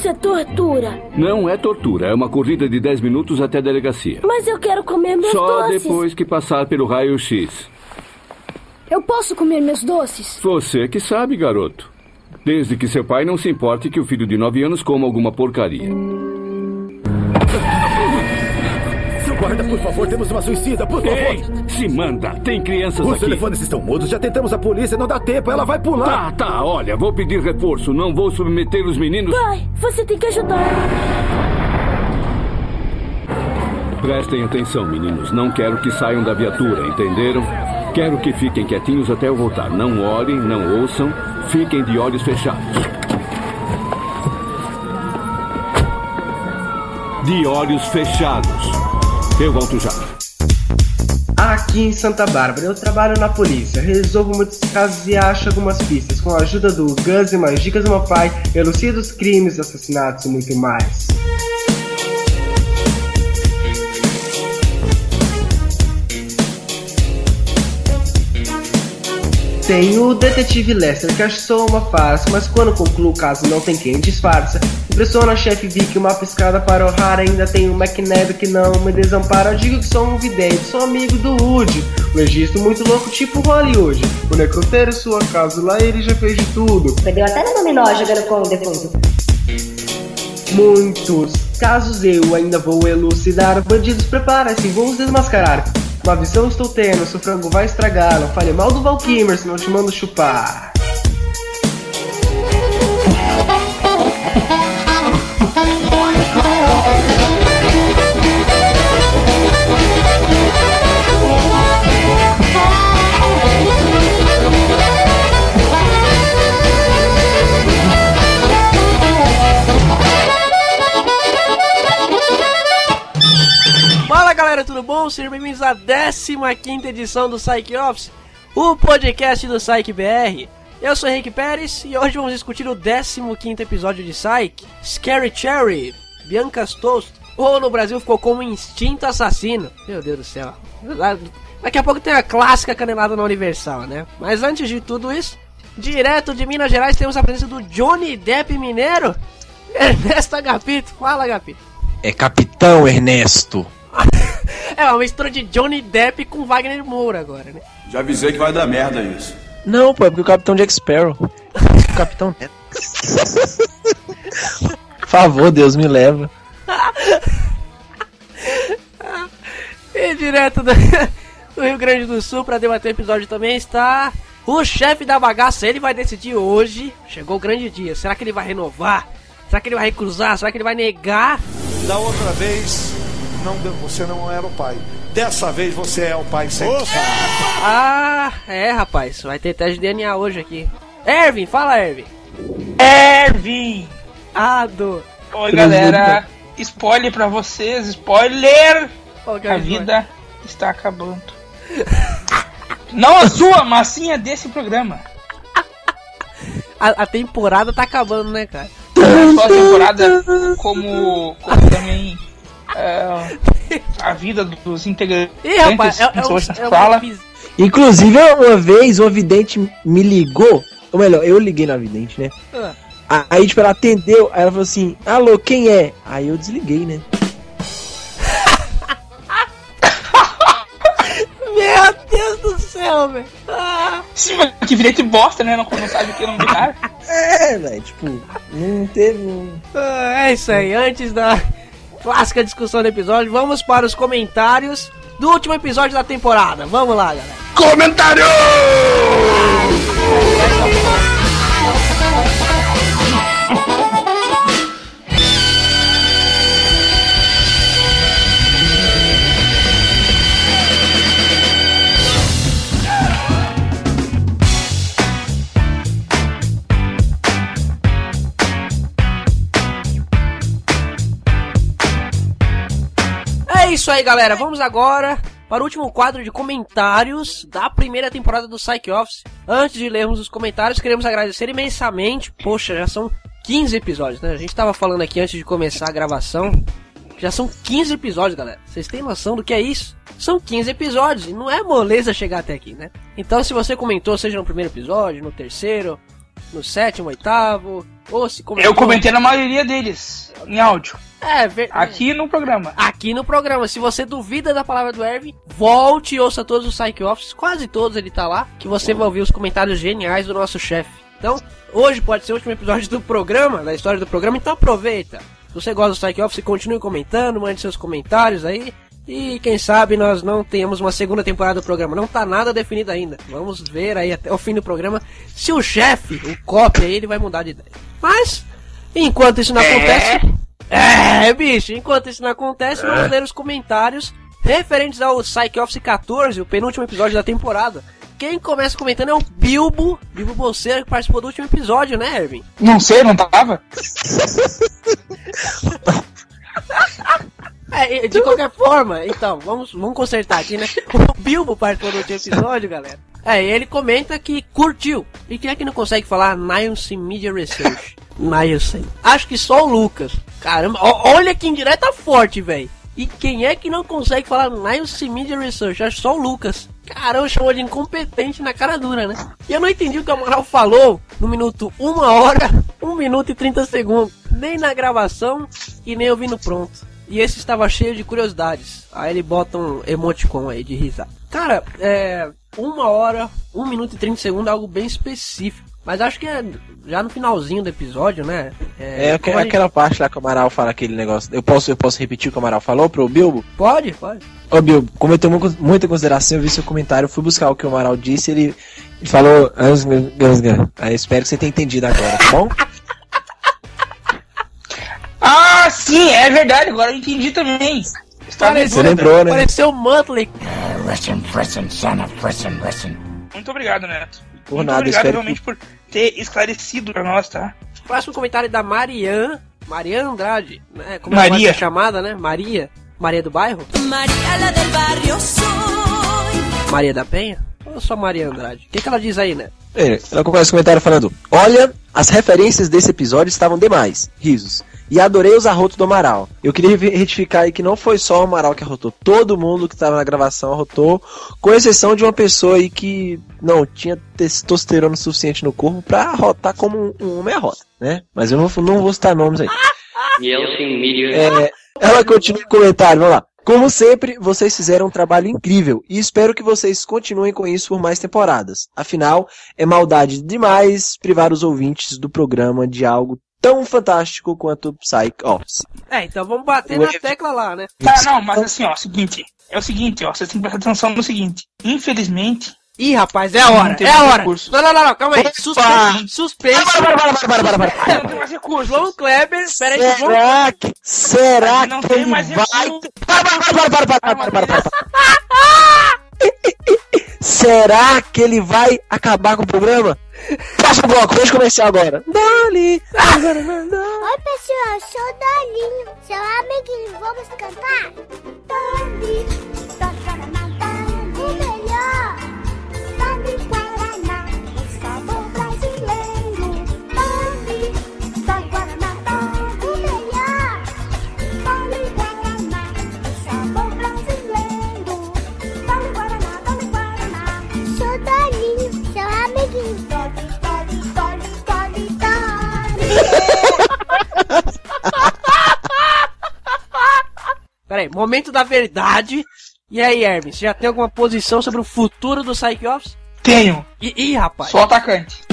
Isso é tortura. Não é tortura, é uma corrida de 10 minutos até a delegacia. Mas eu quero comer meus Só doces. depois que passar pelo raio-x. Eu posso comer meus doces? Você que sabe, garoto. Desde que seu pai não se importe que o filho de 9 anos coma alguma porcaria. Seu guarda, por favor, temos uma suicida, por favor. Ei, se manda, tem crianças aqui. Os telefones estão mudos, já tentamos a polícia, não dá tempo, ela vai pular. Tá, olha, vou pedir reforço, não vou submeter os meninos... Pai, você tem que ajudar. Prestem atenção, meninos, não quero que saiam da viatura, entenderam? Quero que fiquem quietinhos até eu voltar. Não olhem, não ouçam, fiquem de olhos fechados. De olhos fechados. Eu volto já. Aqui em Santa Bárbara eu trabalho na polícia, resolvo muitos casos e acho algumas pistas. Com a ajuda do Gus e mais dicas do meu pai, elucido os crimes, assassinatos e muito mais. Tem o detetive Lester, que achou uma farsa, mas quando conclui o caso não tem quem disfarça. Impressiona a chefe Vicky, uma piscada para o raro. Ainda tem o McNabb que não me desampara. Digo que sou um vidente, sou amigo do Woody. Um registro muito louco tipo Hollywood. O necrotério sua casa, lá ele já fez de tudo. Perdeu até no dominó jogando com o defunto. Muitos casos eu ainda vou elucidar. Bandidos, prepara-se, vamos desmascarar. Uma visão estou tendo, seu frango vai estragar. Não fale mal do Val Kilmer, senão eu te mando chupar. Fala galera, tudo bom? Sejam bem-vindos à 15ª edição do Psych Office, o podcast do Psych BR. Eu sou Henrique Pérez e hoje vamos discutir o 15º episódio de Psych, Scary Cherry, Bianca's Toast, ou no Brasil ficou como Instinto Assassino. Meu Deus do céu. Daqui a pouco tem a clássica canelada na Universal, né? Mas antes de tudo isso, direto de Minas Gerais temos a presença do Johnny Depp mineiro, Ernesto Agapito. Fala, Agapito. É Capitão Ernesto. É uma mistura de Johnny Depp com Wagner Moura agora, né? Já avisei que vai dar merda isso. Não, pô, é porque o Capitão Jack Sparrow. O Capitão Neto. Por favor, Deus me leva. E direto do Rio Grande do Sul pra debater o episódio também está o chefe da bagaça. Ele vai decidir hoje. Chegou o grande dia. Será que ele vai renovar? Será que ele vai recusar? Será que ele vai negar? Da outra vez, você não era o pai. Dessa vez você é o pai sempre. Ah, é, rapaz. Vai ter teste de DNA hoje aqui. Ervin, fala, Ervin. Ervin! Oi, galera. Spoiler pra vocês. Spoiler! A vida está acabando. Não a sua, mas sim a desse programa. A temporada tá acabando, né, cara? Não só a temporada, como também a vida dos integrantes. Ih, rapaz, fala. Inclusive, uma vez uma vidente me ligou, ou melhor, eu liguei na vidente, né? Aí, tipo, ela atendeu, aí ela falou assim, alô, quem é? Aí eu desliguei, né? Meu Deus do céu, velho. Sim, mas que vidente bosta, né? Não sabe o que é o nome do cara. É, velho, tipo, não teve... É isso aí, antes da clássica discussão do episódio, vamos para os comentários do último episódio da temporada. Vamos lá, galera. Comentário! É isso aí, galera. Vamos agora para o último quadro de comentários da primeira temporada do Psych Office. Antes de lermos os comentários, queremos agradecer imensamente. Poxa, já são 15 episódios, né? A gente tava falando aqui antes de começar a gravação. Já são 15 episódios, galera. Vocês têm noção do que é isso? São 15 episódios e não é moleza chegar até aqui, né? Então, se você comentou, seja no primeiro episódio, no terceiro, no sétimo, oitavo, Ou se comentou... Eu comentei na maioria deles, em áudio. Aqui no programa. Aqui no programa. Se você duvida da palavra do Erwin, volte e ouça todos os Psych Office, quase todos ele tá lá, que você vai ouvir os comentários geniais do nosso chefe. Então, hoje pode ser o último episódio do programa, da história do programa, então aproveita. Se você gosta do Psych Office, continue comentando, mande seus comentários aí. E quem sabe nós não tenhamos uma segunda temporada do programa. Não tá nada definido ainda. Vamos ver aí até o fim do programa se o chefe, o copy aí, ele vai mudar de ideia. Mas, enquanto isso não acontece... bicho, enquanto isso não acontece, vamos ler os comentários referentes ao Psych Office 14, o penúltimo episódio da temporada. Quem começa comentando é o Bilbo Bolseiro, que participou do último episódio, né, Erwin? Não sei, não tava? De qualquer forma, então, vamos consertar aqui, né? O Bilbo participou do último episódio, galera. Ele comenta que curtiu. E quem é que não consegue falar Nielsen Media Research? Nielsen. Acho que só o Lucas. Caramba, olha que indireta forte, velho. E quem é que não consegue falar Nielsen Media Research? Acho que só o Lucas. Caramba, chamou de incompetente na cara dura, né? E eu não entendi o que o Amaral falou no minuto 1 hora, 1 minuto e 30 segundos. Nem na gravação e nem ouvindo pronto. E esse estava cheio de curiosidades. Aí ele bota um emoticon aí de risada. Cara, 1 hora, 1 minuto e 30 segundos é algo bem específico. Mas acho que é já no finalzinho do episódio, né? Aquela parte lá que o Amaral fala aquele negócio. Eu posso repetir o que o Amaral falou pro Bilbo? Pode. Ô Bilbo, como eu tenho muita consideração, eu vi seu comentário, fui buscar o que o Amaral disse, ele falou... Aí espero que você tenha entendido agora, tá bom? Ah, sim, é verdade, agora eu entendi também. Você lembrou, né? Pareceu o Muttley. Muito obrigado, Neto. Por nada, obrigado realmente por ter esclarecido pra nós, tá? Próximo comentário é da Maria Andrade, né? Como Maria é chamada, né? Maria do bairro? Maria da Penha? Ou só Maria Andrade? O que ela diz aí, né? Ela começa o comentário falando: olha, as referências desse episódio estavam demais. Risos. E adorei os arrotos do Amaral. Eu queria retificar aí que não foi só o Amaral que arrotou. Todo mundo que estava na gravação arrotou, com exceção de uma pessoa aí que não tinha testosterona suficiente no corpo pra arrotar como um homem arrota, né? Mas eu não vou citar nomes aí. Ela continua o comentário, vamos lá. Como sempre, vocês fizeram um trabalho incrível e espero que vocês continuem com isso por mais temporadas. Afinal, é maldade demais privar os ouvintes do programa de algo tão fantástico quanto o Psych Office. Então vamos bater na tecla lá, né? Tá, não, mas assim, ó, é o seguinte, ó, vocês têm que prestar atenção no seguinte. Infelizmente... Ih, rapaz, é a hora, Não, calma aí. Suspense. Para. Não tem mais recurso. João Kleber, peraí. Será não que tem ele mais vai... Para. Será que ele vai acabar com o programa? Próximo bloco, vamos começar agora. Dali. Oi, pessoal, sou o Dalinho, seu amiguinho, vamos cantar? Dali, o melhor. Dali Guaraná, o sabor brasileiro. Dali Guaraná, o melhor. Dali Guaraná, o sabor brasileiro. Dali Guaraná. Sou o Dalinho, seu amiguinho. Peraí, momento da verdade. E aí, Erwin, você já tem alguma posição sobre o futuro do Psych Office? Tenho. Ih, rapaz. Sou atacante.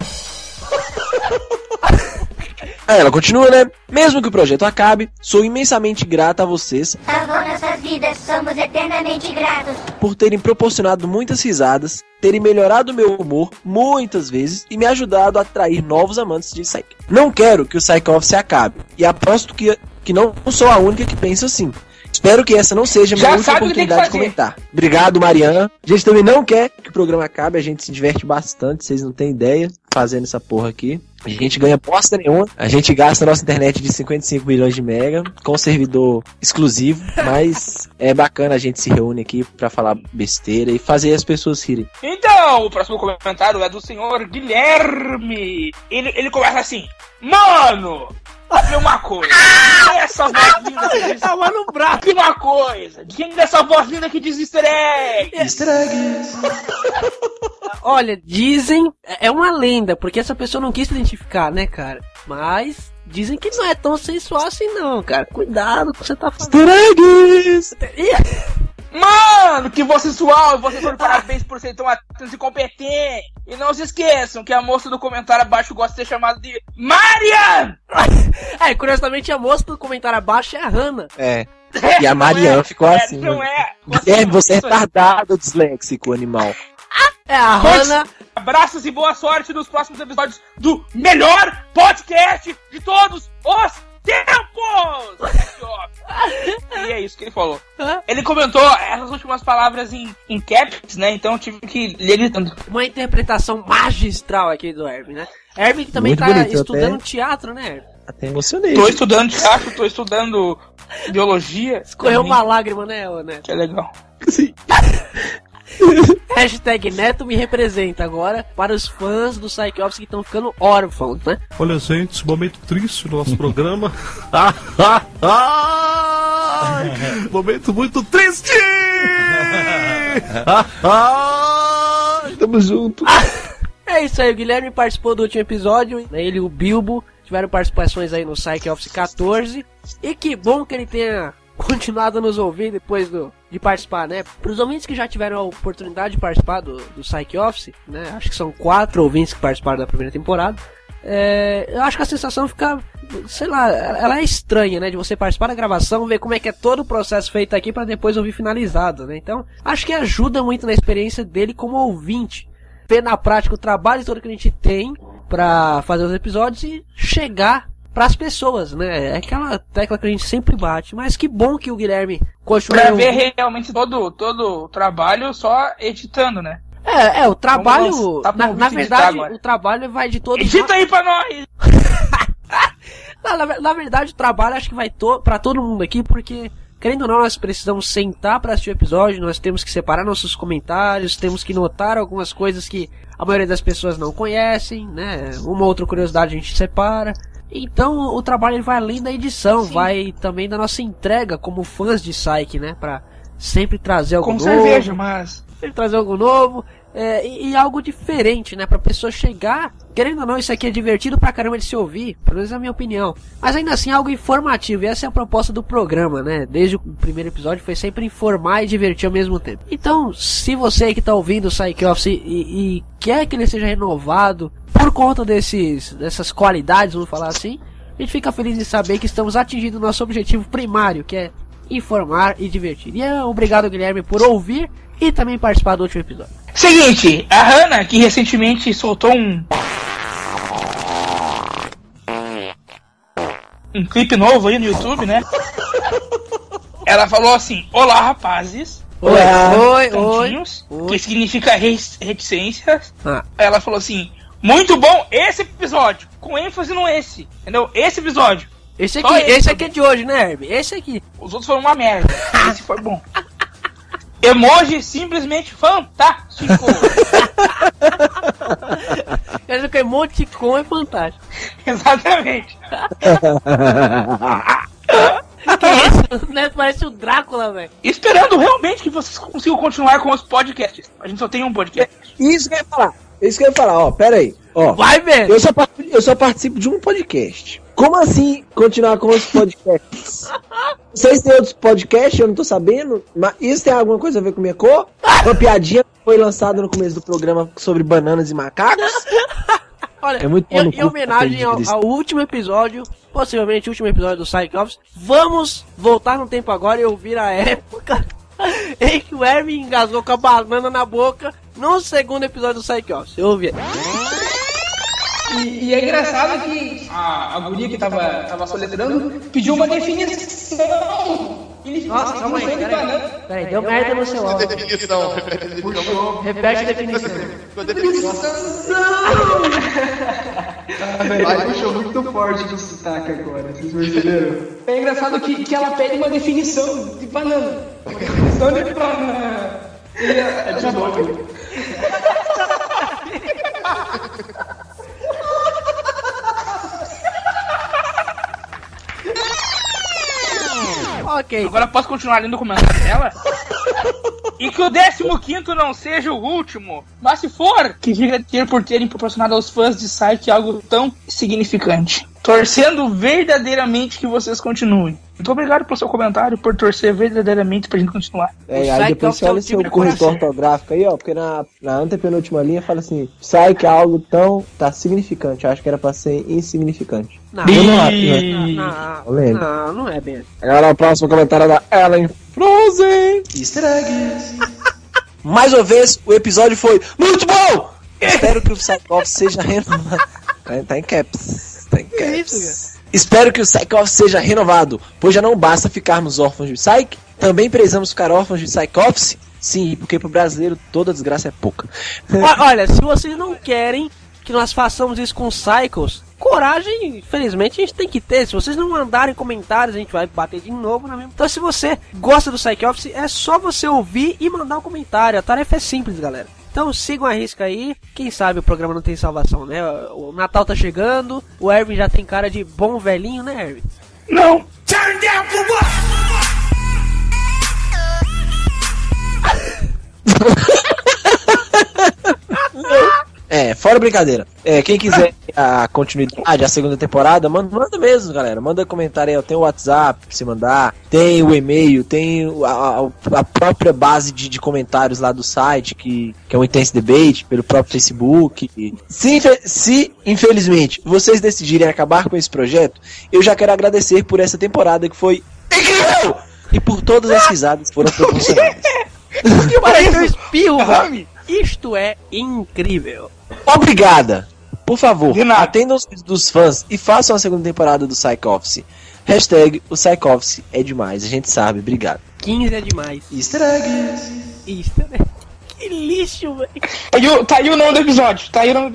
Ela continua, né? Mesmo que o projeto acabe, sou imensamente grata a vocês. Salvou nossas vidas, somos eternamente gratos. Por terem proporcionado muitas risadas, terem melhorado meu humor muitas vezes e me ajudado a atrair novos amantes de Psych. Não quero que o Psych Office acabe, e aposto que não sou a única que pensa assim. Espero que essa não seja a minha última oportunidade de comentar. Obrigado, Mariana. A gente também não quer que o programa acabe, a gente se diverte bastante, vocês não têm ideia, fazendo essa porra aqui. A gente ganha bosta nenhuma, a gente gasta a nossa internet de 55 milhões de mega, com servidor exclusivo, mas é bacana a gente se reúne aqui pra falar besteira e fazer as pessoas rirem. Então, o próximo comentário é do senhor Guilherme. Ele começa assim: mano, olha uma coisa. Essa voz linda que diz... Tava no braço. Olha uma coisa. Quem dessa voz linda que diz easter egg? Easter eggs. Olha, dizem... É uma lenda, porque essa pessoa não quis se identificar, né, cara? Mas dizem que não é tão sensual assim não, cara. Cuidado com o que você tá falando. Mano, que voz sensual! Vocês foram parabéns por serem tão atentos e competentes. E não se esqueçam que a moça do comentário abaixo gosta de ser chamada de Marian! Curiosamente a moça do comentário abaixo é a Hannah. E a Marian ficou assim. Não é. Você é retardado, disléxico, animal. É a Hannah. Abraços e boa sorte nos próximos episódios do melhor podcast de todos os tempos! E é isso que ele falou. Ele comentou essas últimas palavras em caps, né? Então eu tive que ler gritando. Uma interpretação magistral aqui do Herb, né? Herb que também Muito tá bonito, estudando teatro, né, Herb? Até emocionei. Tô estudando teatro, tô estudando biologia. Escorreu também, uma lágrima, né, né? que é legal. Sim. Hashtag Neto me representa agora para os fãs do Psych Office que estão ficando órfãos, né? Olha, gente, momento triste do nosso programa. Momento muito triste! Tamo junto. É isso aí, o Guilherme participou do último episódio, ele e o Bilbo tiveram participações aí no Psych Office 14. E que bom que ele tenha continuado a nos ouvir depois de participar, né? Para os ouvintes que já tiveram a oportunidade de participar do Psych Office, né? Acho que são 4 ouvintes que participaram da primeira temporada. Eu acho que a sensação fica, sei lá, ela é estranha, né? De você participar da gravação, ver como é que é todo o processo feito aqui para depois ouvir finalizado, né? Então, acho que ajuda muito na experiência dele como ouvinte. Ver na prática o trabalho todo que a gente tem para fazer os episódios e chegar para as pessoas, né? É aquela tecla que a gente sempre bate. Mas que bom que o Guilherme continua. Pra ver realmente todo o trabalho só editando, né? O trabalho. Na verdade, o trabalho vai de todo. Edita aí pra nós! Na verdade, o trabalho acho que vai pra todo mundo aqui, porque, querendo ou não, nós precisamos sentar pra assistir o episódio, nós temos que separar nossos comentários, temos que notar algumas coisas que a maioria das pessoas não conhecem, né? Uma outra curiosidade a gente separa. Então o trabalho ele vai além da edição, sim, vai também da nossa entrega como fãs de Psyche, né? Pra sempre trazer algo novo. Com cerveja, mas... Sempre trazer algo novo e algo diferente, né? Pra pessoa chegar, querendo ou não, isso aqui é divertido pra caramba de se ouvir, pelo menos é a minha opinião. Mas ainda assim algo informativo, e essa é a proposta do programa, né? Desde o primeiro episódio foi sempre informar e divertir ao mesmo tempo. Então, se você que tá ouvindo o Psych Office e quer que ele seja renovado por conta dessas qualidades, vamos falar assim, a gente fica feliz de saber que estamos atingindo o nosso objetivo primário, que é informar e divertir. E obrigado, Guilherme, por ouvir e também participar do último episódio. Seguinte, a Hannah, que recentemente soltou um clipe novo aí no YouTube, né? Ela falou assim: olá, rapazes. Oi. Que significa reticências. Ela falou assim: muito bom esse episódio, com ênfase no esse, entendeu? Esse episódio. Esse aqui é de hoje, né, Herb? Esse aqui. Os outros foram uma merda. Esse foi bom. Emoji simplesmente fantástico. Quer dizer que o emoticon é fantástico. Exatamente. Que isso? Né? Parece o Drácula, velho. Esperando realmente que vocês consigam continuar com os podcasts. A gente só tem um podcast. Isso que eu ia falar. Ó, pera aí. Ó, vai, velho. Eu só participo de um podcast. Como assim continuar com os podcasts? Vocês têm outros podcasts? Eu não tô sabendo. Mas isso tem alguma coisa a ver com minha cor? Uma piadinha que foi lançada no começo do programa sobre bananas e macacos? Olha, em homenagem ao último episódio, possivelmente o último episódio do Psych Office, vamos voltar no tempo agora e ouvir a época em que o Herb engasgou com a banana na boca no segundo episódio do Psych Office. Eu ouvi. E é engraçado que a guria que tava soletrando pediu uma definição. Nossa, calma aí, peraí, deu merda no seu áudio. Definição. Puxou, repete a definição. Vai, puxou muito forte do sotaque agora, vocês perceberam? É engraçado que ela pede uma definição de banana. Uma definição de banana. É de novo. Ok. Agora posso continuar lendo o comentário dela? E que o 15º não seja o último. Mas se for, que diga ter por terem proporcionado aos fãs de Psyche algo tão significante. torcendo verdadeiramente que vocês continuem. Muito obrigado pelo seu comentário, por torcer verdadeiramente pra gente continuar. Aí depois você olha o seu corretor ortográfico aí, ó, porque na antepenúltima linha fala assim, sai que é algo tão, tá significante, eu acho que era pra ser insignificante. Não é bem. Agora o próximo comentário é da Ellen Frozen. Easter eggs. Mais uma vez, o episódio foi muito bom! Espero que o Psych-Office seja renovado. Tá em caps. Espero que o Psych-Office seja renovado, pois já não basta ficarmos órfãos de Psych, também precisamos ficar órfãos de Psych-Office. Sim, porque pro brasileiro toda desgraça é pouca. Olha, se vocês não querem que nós façamos isso com Cycles, coragem, infelizmente, a gente tem que ter. Se vocês não mandarem comentários, a gente vai bater de novo na mesma. Então, se você gosta do Psych-Office, é só você ouvir e mandar um comentário. A tarefa é simples, galera. Então sigam a risca aí, quem sabe o programa não tem salvação, né? O Natal tá chegando, o Erwin já tem cara de bom velhinho, né, Erwin? Não! Turn down for what? Fora brincadeira. Quem quiser a continuidade, a segunda temporada, manda mesmo, galera. Manda comentário aí, ó. Tem o WhatsApp pra você mandar, tem o e-mail, tem a própria base de comentários lá do site, que é o Intense Debate, pelo próprio Facebook. Se infelizmente vocês decidirem acabar com esse projeto, eu já quero agradecer por essa temporada que foi incrível! E por todas as risadas que foram proporcionadas. Parece um espirro, velho. Isto é incrível. Obrigada. Por favor, atendam os pedidos dos fãs e façam a segunda temporada do Psych-Office. Hashtag o Psych-Office é demais, a gente sabe, obrigado. 15 é demais. Easter eggs. Easter egg. Que lixo, velho. Tá aí o nome do episódio.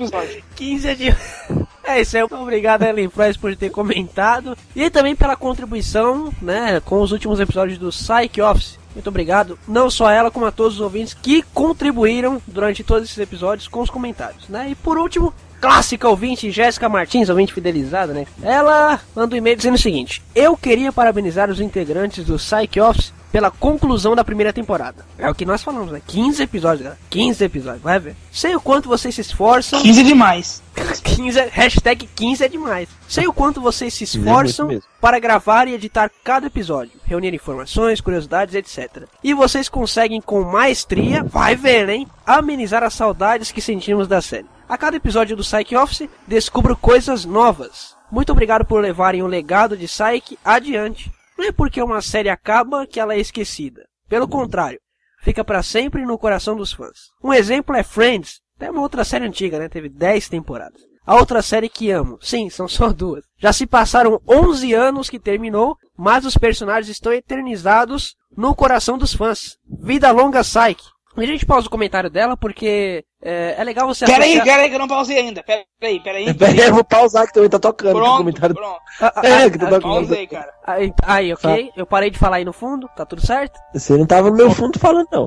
15 é demais. É isso aí, obrigado Ellen Frozen por ter comentado. E também pela contribuição, né, com os últimos episódios do Psych-Office. Muito obrigado, não só ela, como a todos os ouvintes que contribuíram durante todos esses episódios com os comentários, né? E por último, clássica ouvinte, Jéssica Martins, ouvinte fidelizada, né? Ela manda um e-mail dizendo o seguinte: eu queria parabenizar os integrantes do Psych-Office pela conclusão da primeira temporada. É o que nós falamos, né? 15 episódios, galera. 15 episódios, vai ver. Sei o quanto vocês se esforçam. 15 é demais. 15, hashtag 15 é demais. Sei o quanto vocês se esforçam para gravar e editar cada episódio, reunir informações, curiosidades, etc. E vocês conseguem com maestria, vai ver, hein? Amenizar as saudades que sentimos da série. A cada episódio do Psych-Office, descubro coisas novas. Muito obrigado por levarem o legado de Psych adiante. Não é porque uma série acaba que ela é esquecida. Pelo contrário, fica para sempre no coração dos fãs. Um exemplo é Friends. É uma outra série antiga, né? Teve 10 temporadas. A outra série que amo. Sim, são só 2. Já se passaram 11 anos que terminou, mas os personagens estão eternizados no coração dos fãs. Vida longa, Psych. A gente pausa o comentário dela porque é legal você associar... Peraí, que eu não pausei ainda. Peraí. Eu vou pausar que também tá tocando. Pronto. Que tá tocando. Pausei, cara. Aí, ok. Eu parei de falar aí no fundo, tá tudo certo? Você não tava no meu fundo falando, não.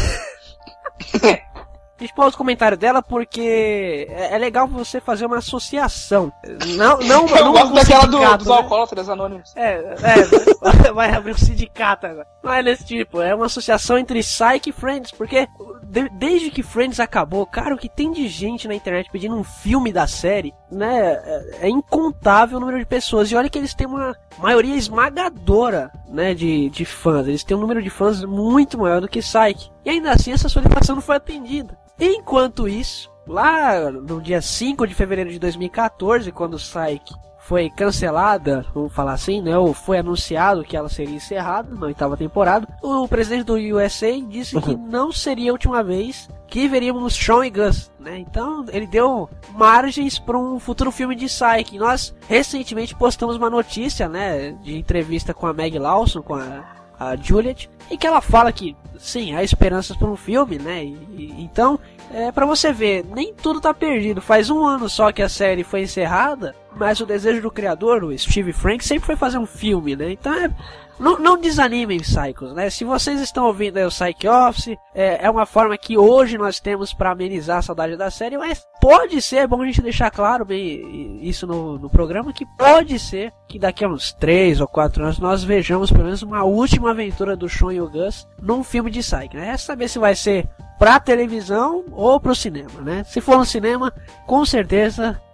A gente pausa o comentário dela porque é legal você fazer uma associação. Não gosto daquela dos alcoólatras anônimos. Vai abrir um sindicato agora. Não é desse tipo, é uma associação entre Psych e Friends, porque desde que Friends acabou, cara, o que tem de gente na internet pedindo um filme da série, né, é incontável o número de pessoas. E olha que eles têm uma maioria esmagadora, né, de fãs. Eles têm um número de fãs muito maior do que Psych. E ainda assim essa solicitação não foi atendida. Enquanto isso, lá no dia 5 de fevereiro de 2014, quando o Psych foi cancelada, vamos falar assim, né, ou foi anunciado que ela seria encerrada na 8ª temporada, o presidente do USA disse que não seria a última vez que veríamos Shawn e Gus, né? Então ele deu margens para um futuro filme de Psych. Nós recentemente postamos uma notícia, né, de entrevista com a Meg Lawson, com a Juliet, e que ela fala que sim, há esperanças para um filme, né? Então, pra você ver, nem tudo tá perdido. Faz um ano só que a série foi encerrada, mas o desejo do criador, o Steve Frank, sempre foi fazer um filme, né? Então não desanimem, Psychos, né? Se vocês estão ouvindo aí o Psych-Office, é uma forma que hoje nós temos para amenizar a saudade da série, mas pode ser, é bom a gente deixar claro bem isso no programa, que pode ser que daqui a uns 3 ou 4 anos nós vejamos pelo menos uma última aventura do Shawn e o Gus num filme de Psych, né? É saber se vai ser pra televisão ou pro cinema, né? Se for no cinema, com certeza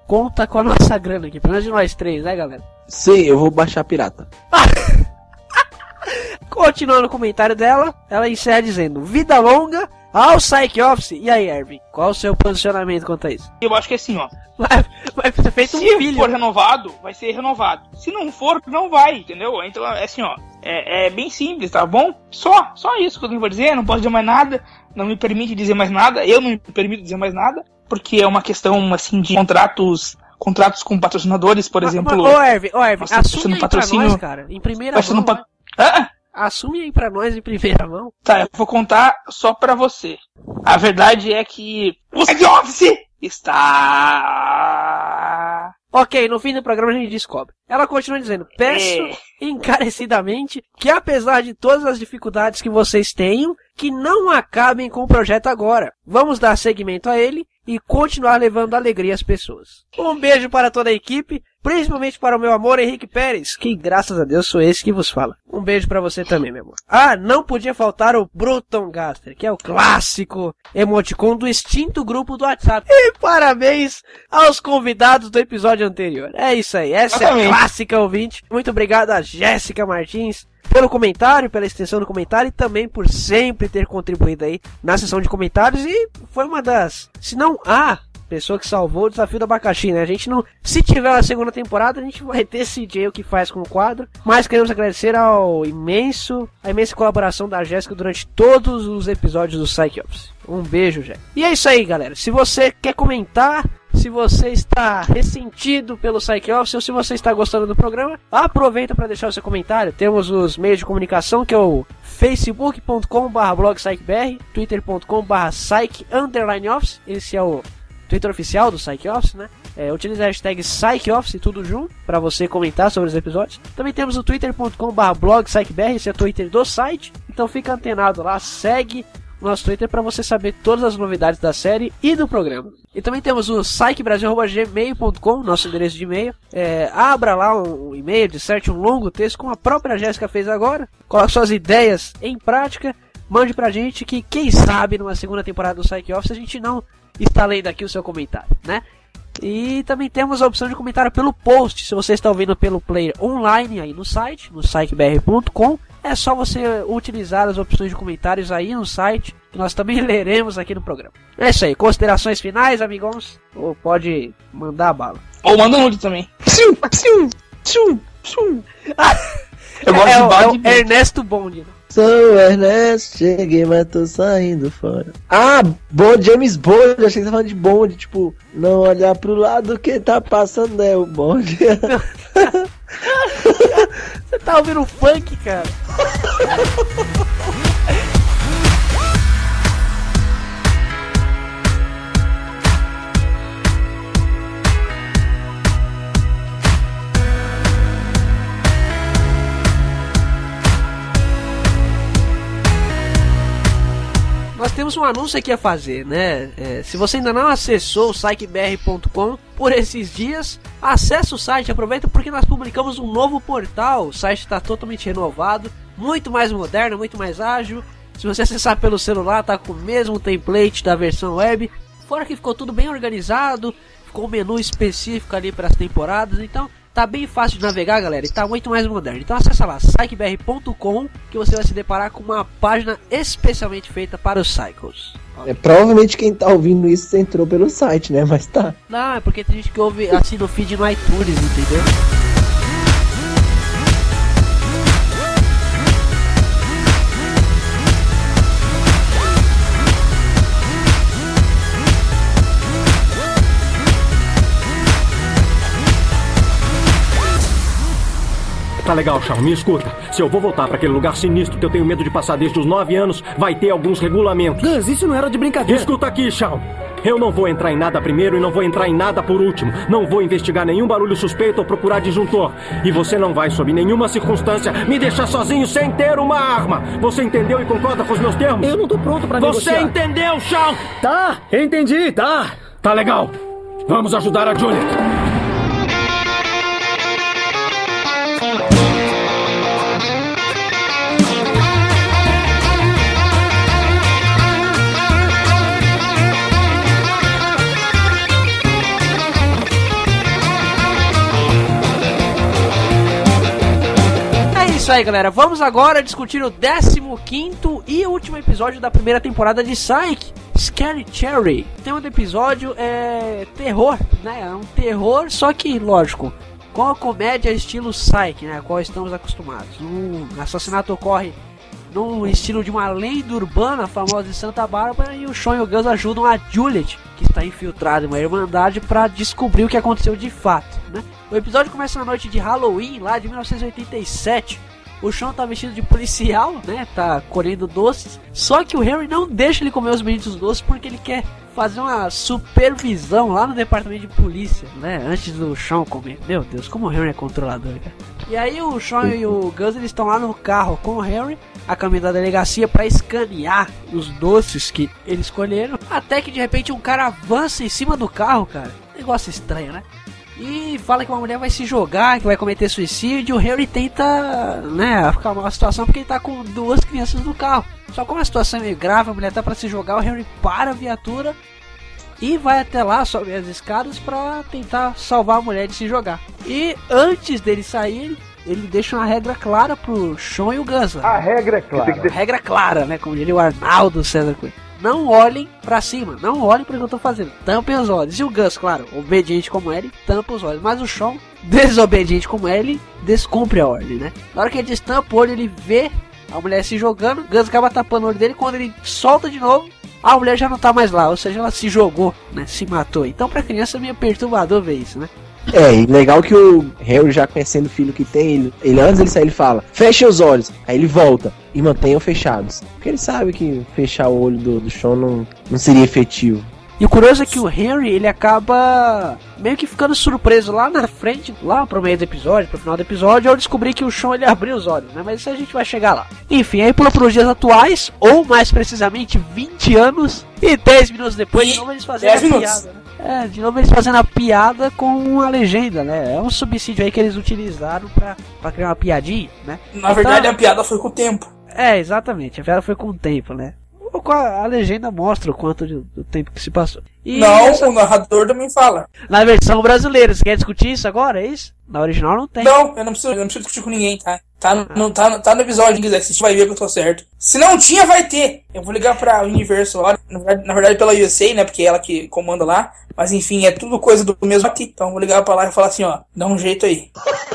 conta com a nossa grana aqui, pelo menos de nós 3, né, galera? Sim, eu vou baixar pirata. Continuando o comentário dela, ela encerra dizendo: vida longa ao Psych Office. E aí, Erwin, qual o seu posicionamento quanto a isso? Eu acho que é assim, ó. Vai ser feito um filho. Se for renovado, vai ser renovado. Se não for, não vai, entendeu? Então, é assim, ó. É bem simples, tá bom? Só isso que eu tenho pra dizer. Não posso dizer mais nada. Não me permite dizer mais nada. Eu não me permito dizer mais nada. Porque é uma questão, assim, de contratos com patrocinadores, por exemplo. Ô, Erwin, assume aí pra nós, cara. Em primeira mão. Assume aí pra nós em primeira mão. Tá, eu vou contar só pra você. A verdade é que o Psych Office está... Ok, no fim do programa a gente descobre. Ela continua dizendo: peço encarecidamente que, apesar de todas as dificuldades que vocês tenham, que não acabem com o projeto agora. Vamos dar seguimento a ele e continuar levando alegria às pessoas. Um beijo para toda a equipe, principalmente para o meu amor Henrique Pérez, que graças a Deus sou esse que vos fala. Um beijo para você também, meu amor. Ah, não podia faltar o Bruton Gaster, que é o clássico emoticon do extinto grupo do WhatsApp. E parabéns aos convidados do episódio anterior. É isso aí, essa é a clássica ouvinte. Muito obrigado a Jéssica Martins pelo comentário, pela extensão do comentário e também por sempre ter contribuído aí na sessão de comentários, e foi uma das, se não a pessoa que salvou o desafio do abacaxi, né? A gente não, se tiver a segunda temporada, a gente vai decidir o que faz com o quadro, mas queremos agradecer a imensa colaboração da Jéssica durante todos os episódios do Psych Office. Um beijo, Jéssica. E é isso aí, galera. Se você quer comentar, se você está ressentido pelo Psych Office ou se você está gostando do programa, aproveita para deixar o seu comentário. Temos os meios de comunicação, que é o facebook.com/blogpsychbr, twitter.com/psych_office. Esse é o Twitter oficial do Psych Office, né? Utilize a hashtag Psych Office, tudo junto, para você comentar sobre os episódios. Também temos o twitter.com/blogpsychbr, esse é o Twitter do site. Então fica antenado lá, segue o nosso Twitter para você saber todas as novidades da série e do programa. E também temos o psychbrasil@gmail.com, nosso endereço de e-mail. Abra lá um e-mail, disserte um longo texto, como a própria Jéssica fez agora. Coloque suas ideias em prática. Mande pra gente que, quem sabe, numa segunda temporada do Psych Office a gente não está lendo aqui o seu comentário, né? E também temos a opção de comentário pelo post. Se você está ouvindo pelo player online aí no site, no psychbr.com, é só você utilizar as opções de comentários aí no site, que nós também leremos aqui no programa. É isso aí. Considerações finais, amigos? Ou pode mandar a bala? Ou manda um nude também. Eu gosto de balde. É o Ernesto Bond, né? Sou Ernesto, cheguei, mas tô saindo fora. Ah, James Bond, achei que você tá falando de Bond, tipo, não olhar pro lado que tá passando, é o Bond. Você tá ouvindo funk, cara? Nós temos um anúncio aqui a fazer, né? Se você ainda não acessou o psychbr.com por esses dias, acesse o site, aproveita porque nós publicamos um novo portal. O site está totalmente renovado, muito mais moderno, muito mais ágil. Se você acessar pelo celular, tá com o mesmo template da versão web. Fora que ficou tudo bem organizado, ficou um menu específico ali para as temporadas, então tá bem fácil de navegar, galera, e tá muito mais moderno. Então acessa lá, psychbr.com, que você vai se deparar com uma página especialmente feita para os Cycles. Provavelmente quem tá ouvindo isso entrou pelo site, né? Mas tá. Não, é porque tem gente que ouve assim no feed no iTunes, entendeu? Tá legal, Shawn, me escuta. Se eu vou voltar pra aquele lugar sinistro que eu tenho medo de passar desde os 9 anos, vai ter alguns regulamentos. Gus, isso não era de brincadeira. Escuta aqui, Shawn. Eu não vou entrar em nada primeiro e não vou entrar em nada por último. Não vou investigar nenhum barulho suspeito ou procurar disjuntor. E você não vai, sob nenhuma circunstância, me deixar sozinho sem ter uma arma. Você entendeu e concorda com os meus termos? Eu não tô pronto pra negociar. Você entendeu, Shawn? Tá, entendi, tá. Tá legal. Vamos ajudar a Juliet. isso aí, galera. Vamos agora discutir o 15º e último episódio da primeira temporada de Psyche, Scary Cherry. O tema do episódio é terror, né? É um terror, só que, lógico, com a comédia estilo Psyche, né? A qual estamos acostumados. Um assassinato ocorre no estilo de uma lenda urbana famosa de Santa Bárbara e o Sean e o Gus ajudam a Juliet, que está infiltrada em uma irmandade, para descobrir o que aconteceu de fato, né? O episódio começa na noite de Halloween, lá de 1987. O Sean tá vestido de policial, né? Tá colhendo doces. Só que o Henry não deixa ele comer os benditos doces porque ele quer fazer uma supervisão lá no departamento de polícia, né? Antes do Sean comer. Meu Deus, como o Henry é controlador, cara. E aí o Sean e o Gus, eles estão lá no carro com o Henry, a caminho da delegacia, pra escanear os doces que eles escolheram. Até que de repente um cara avança em cima do carro, cara. Negócio estranho, né? E fala que uma mulher vai se jogar, que vai cometer suicídio. O Harry tenta, né, acalmar a situação porque ele tá com duas crianças no carro. Só como a situação é meio grave, a mulher tá pra se jogar, o Harry para a viatura e vai até lá, sobe as escadas pra tentar salvar a mulher de se jogar. E antes dele sair, ele deixa uma regra clara pro Sean e o Gus. A regra é clara. A regra clara, né, como diria o Arnaldo César Coelho. Não olhem pra cima, não olhem para o que eu tô fazendo, tampem os olhos. E o Gus, claro, obediente como ele, tampa os olhos. Mas o Sean, desobediente como ele, descumpre a ordem, né? Na hora que ele destampa o olho, ele vê a mulher se jogando, o Gus acaba tapando o olho dele. Quando ele solta de novo, a mulher já não tá mais lá, ou seja, ela se jogou, né? Se matou. Então pra criança é meio perturbador ver isso, né? É, e legal que o Harry, já conhecendo o filho que tem, ele antes dele sair, ele fala, feche os olhos. Aí ele volta e mantenham fechados. Porque ele sabe que fechar o olho do Sean não seria efetivo. E o curioso é que o Henry, ele acaba meio que ficando surpreso lá na frente, lá pro meio do episódio, pro final do episódio, ao descobrir que o Sean, ele abriu os olhos, né? Mas isso a gente vai chegar lá. Enfim, aí pula pros dias atuais, ou mais precisamente 20 anos e 10 minutos depois, de novo eles fazendo a piada, né? É, de novo eles fazendo a piada com a legenda, né? É um subsídio aí que eles utilizaram pra criar uma piadinha, né? Na verdade, a piada foi com o tempo. É, exatamente, a piada foi com o tempo, né? A legenda mostra o quanto do tempo que se passou. E não, o narrador também fala. Na versão brasileira, você quer discutir isso agora? É isso? Na original não tem. Não, eu não preciso discutir com ninguém, tá? Tá no episódio, se quiser assistir, vai ver que eu tô certo. Se não tinha, vai ter. Eu vou ligar pra Universal lá, na verdade pela USA, né? Porque é ela que comanda lá. Mas enfim, é tudo coisa do mesmo aqui. Então eu vou ligar pra lá e falar assim, ó, dá um jeito aí.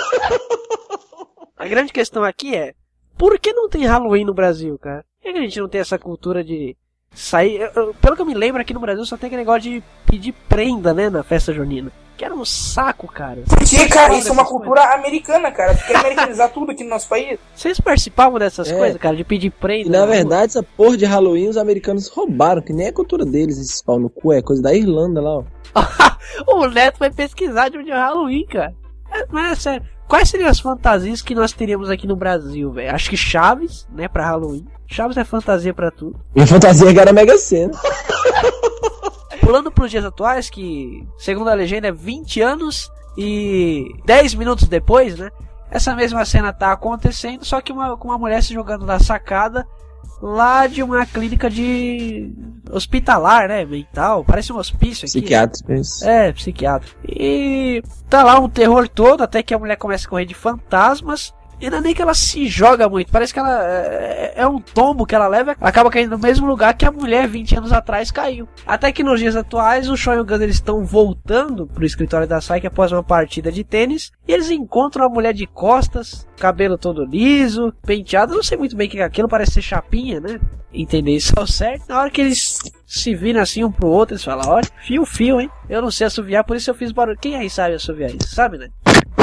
A grande questão aqui é, por que não tem Halloween no Brasil, cara? Por que a gente não tem essa cultura de sair... Pelo que eu me lembro, aqui no Brasil só tem aquele negócio de pedir prenda, né, na festa junina. Que era um saco, cara. Porque, cara, isso é uma cultura americana, cara. Tu quer americanizar tudo aqui no nosso país. Vocês participavam dessas coisas, cara, de pedir prenda? E na verdade, essa porra de Halloween os americanos roubaram, que nem é cultura deles, esse pau no cu, é coisa da Irlanda lá, ó. O Neto vai pesquisar de onde é Halloween, cara. Mas é sério. Quais seriam as fantasias que nós teríamos aqui no Brasil, velho? Acho que Chaves, né, pra Halloween. Chaves é fantasia pra tudo. Minha fantasia é era Mega Sena. Pulando pros dias atuais, que segundo a legenda é 20 anos e 10 minutos depois, né? Essa mesma cena tá acontecendo, só que com uma mulher se jogando na sacada lá de uma clínica de hospitalar, né, mental, parece um hospício aqui. Psiquiátrico, isso. É, psiquiátrico. E tá lá um terror todo, até que a mulher começa a correr de fantasmas. E não é nem que ela se joga muito, parece que ela é um tombo que ela leva, acaba caindo no mesmo lugar que a mulher 20 anos atrás caiu. Até que nos dias atuais, o Sean e o Gus, eles estão voltando pro escritório da Psyche após uma partida de tênis, e eles encontram a mulher de costas, cabelo todo liso, penteado, não sei muito bem o que é aquilo, parece ser chapinha, né? Entender isso ao certo. Na hora que eles se viram assim um pro outro, eles falam, olha, fio, hein? Eu não sei assoviar, por isso eu fiz barulho. Quem aí sabe assoviar isso? Sabe, né?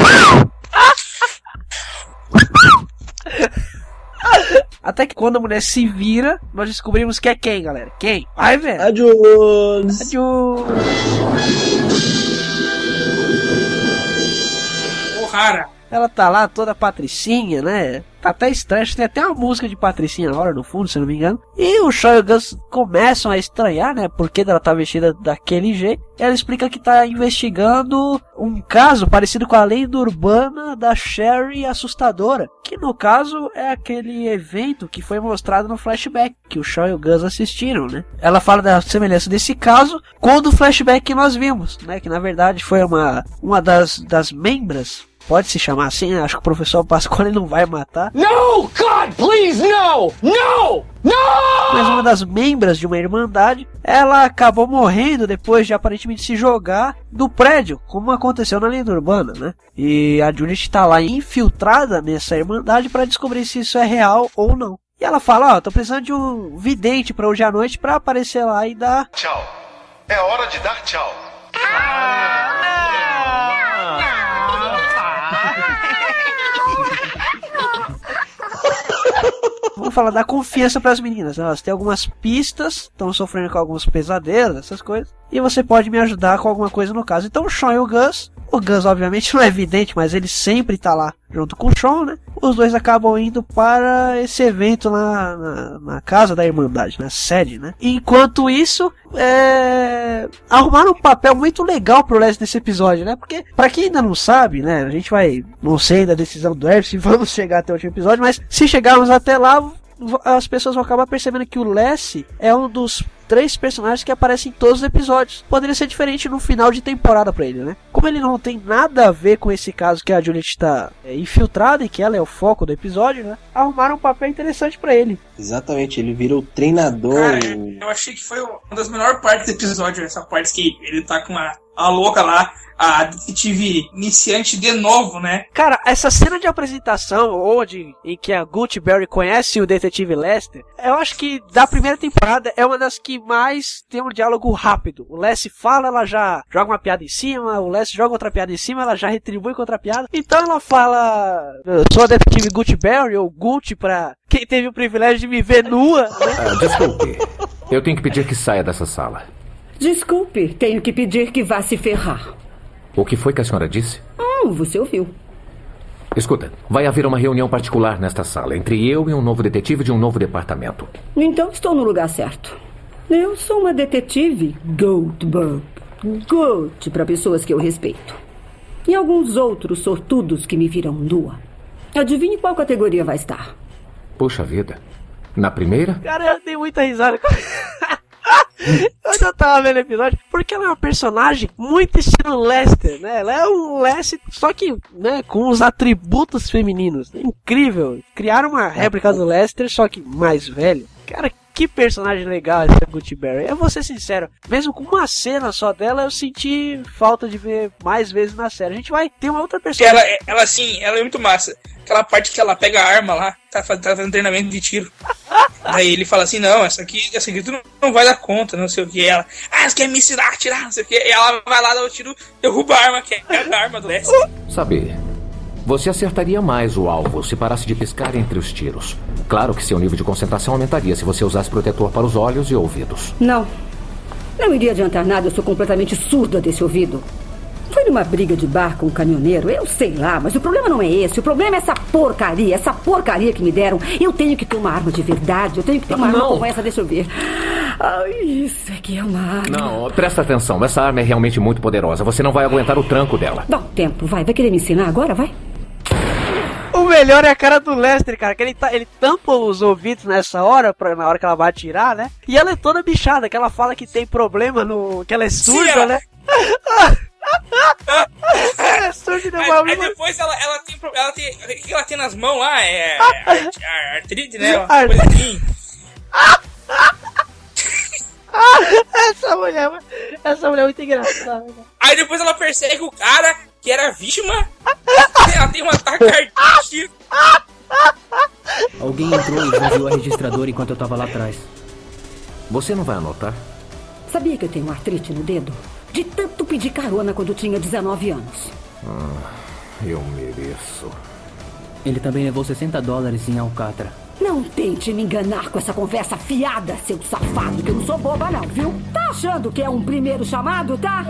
Até que quando a mulher se vira, nós descobrimos que é quem, galera? Quem? Vai, velho. A Jones. O'Hara. Ela tá lá toda patricinha, né? Tá até estranho, tem até uma música de patricinha na hora, no fundo, se não me engano. E o Sean e o Gus começam a estranhar, né? Porque ela tá vestida daquele jeito. Ela explica que tá investigando um caso parecido com a lenda urbana da Sherry Assustadora. Que no caso é aquele evento que foi mostrado no flashback, que o Sean e o Gus assistiram, né? Ela fala da semelhança desse caso com o do flashback que nós vimos, né? Que na verdade foi uma das membras pode se chamar assim, né? Acho que o professor Pasquale não vai matar. No, God, please, no! No! No! Mas uma das membros de uma irmandade, ela acabou morrendo depois de aparentemente se jogar do prédio, como aconteceu na lenda urbana, né? E a Juliet tá lá infiltrada nessa irmandade para descobrir se isso é real ou não. E ela fala, ó, tô precisando de um vidente pra hoje à noite pra aparecer lá e dar... Tchau. É hora de dar tchau. Vamos falar da confiança para as meninas. Elas têm algumas pistas, estão sofrendo com alguns pesadelos, essas coisas. E você pode me ajudar com alguma coisa no caso. Então o Sean e o Gus obviamente não é evidente, mas ele sempre tá lá junto com o Sean, né? Os dois acabam indo para esse evento na casa da Irmandade, na sede, né? Enquanto isso, arrumaram um papel muito legal pro Les nesse episódio, né? Porque, pra quem ainda não sabe, né? A gente vai, não sei da decisão do Herb se vamos chegar até o último episódio, mas se chegarmos até lá, as pessoas vão acabar percebendo que o Les é um dos 3 personagens que aparecem em todos os episódios. Poderia ser diferente no final de temporada pra ele, né? Como ele não tem nada a ver com esse caso que a Juliet está infiltrada e que ela é o foco do episódio, né? Arrumaram um papel interessante pra ele. Exatamente, ele vira o treinador. Cara, eu achei que foi uma das melhores partes do episódio, essa parte que ele tá com a louca lá, a detetive iniciante de novo, né? Cara, essa cena de apresentação, em que a Gucci Berry conhece o detetive Lester, eu acho que da primeira temporada é uma das que mais tem um diálogo rápido. O Lester fala, ela já joga uma piada em cima, o Lester joga outra piada em cima, ela já retribui com outra piada. Então ela fala, eu sou a detetive Gucci Berry, ou Gucci pra quem teve o privilégio de me ver nua, né? Desculpe, eu tenho que pedir que saia dessa sala. Desculpe, tenho que pedir que vá se ferrar. O que foi que a senhora disse? Você ouviu. Escuta, vai haver uma reunião particular nesta sala entre eu e um novo detetive de um novo departamento. Então estou no lugar certo. Eu sou uma detetive Goldberg. Gold para pessoas que eu respeito. E alguns outros sortudos que me viram nua. Adivinhe qual categoria vai estar. Puxa vida. Na primeira? Cara, eu dei muita risada. Eu já tava vendo o episódio, porque ela é uma personagem muito estilo Lester, né? Ela é um Lester, só que, né, com os atributos femininos. Incrível. Criaram uma réplica do Lester, só que mais velho. Cara, que personagem legal essa Gucci Berry. Eu vou ser sincero, mesmo com uma cena só dela, eu senti falta de ver mais vezes na série. A gente vai ter uma outra personagem. Ela sim, ela é muito massa. Aquela parte que ela pega a arma lá, tá fazendo treinamento de tiro. Aí ele fala assim, não, essa aqui tu não vai dar conta, não sei o que. Ela, você quer me ensinar a atirar, não sei o que. E ela vai lá, dá o tiro, derruba a arma, que é a arma do Lester. Sabe, você acertaria mais o alvo se parasse de piscar entre os tiros. Claro que seu nível de concentração aumentaria se você usasse protetor para os olhos e ouvidos. Não iria adiantar nada, eu sou completamente surda desse ouvido. Foi numa briga de bar com um caminhoneiro, eu sei lá, mas o problema não é esse. O problema é essa porcaria que me deram. Eu tenho que ter uma arma de verdade, eu tenho que ter uma arma como essa, deixa eu ver. Isso aqui é uma arma. Não, presta atenção, essa arma é realmente muito poderosa. Você não vai aguentar o tranco dela. Dá um tempo, vai querer me ensinar agora, vai? O melhor é a cara do Lester, cara, que ele tampa os ouvidos nessa hora, na hora que ela vai atirar, né? E ela é toda bichada, que ela fala que tem problema que ela é surda, sim, né? Aí depois ela tem. O que ela tem nas mãos lá? É artrite, né? Coisa assim. Essa mulher é muito engraçada. Aí depois ela persegue o cara que era vítima. Ela tem um ataque cardíaco. Alguém entrou e desviou a registradora enquanto eu tava lá atrás. Você não vai anotar? Sabia que eu tenho artrite no dedo? De tanto pedir carona quando eu tinha 19 anos. Eu mereço. Ele também levou $60 em Alcatra. Não tente me enganar com essa conversa fiada, seu safado, que eu não sou boba não, viu? Tá achando que é um primeiro chamado, tá?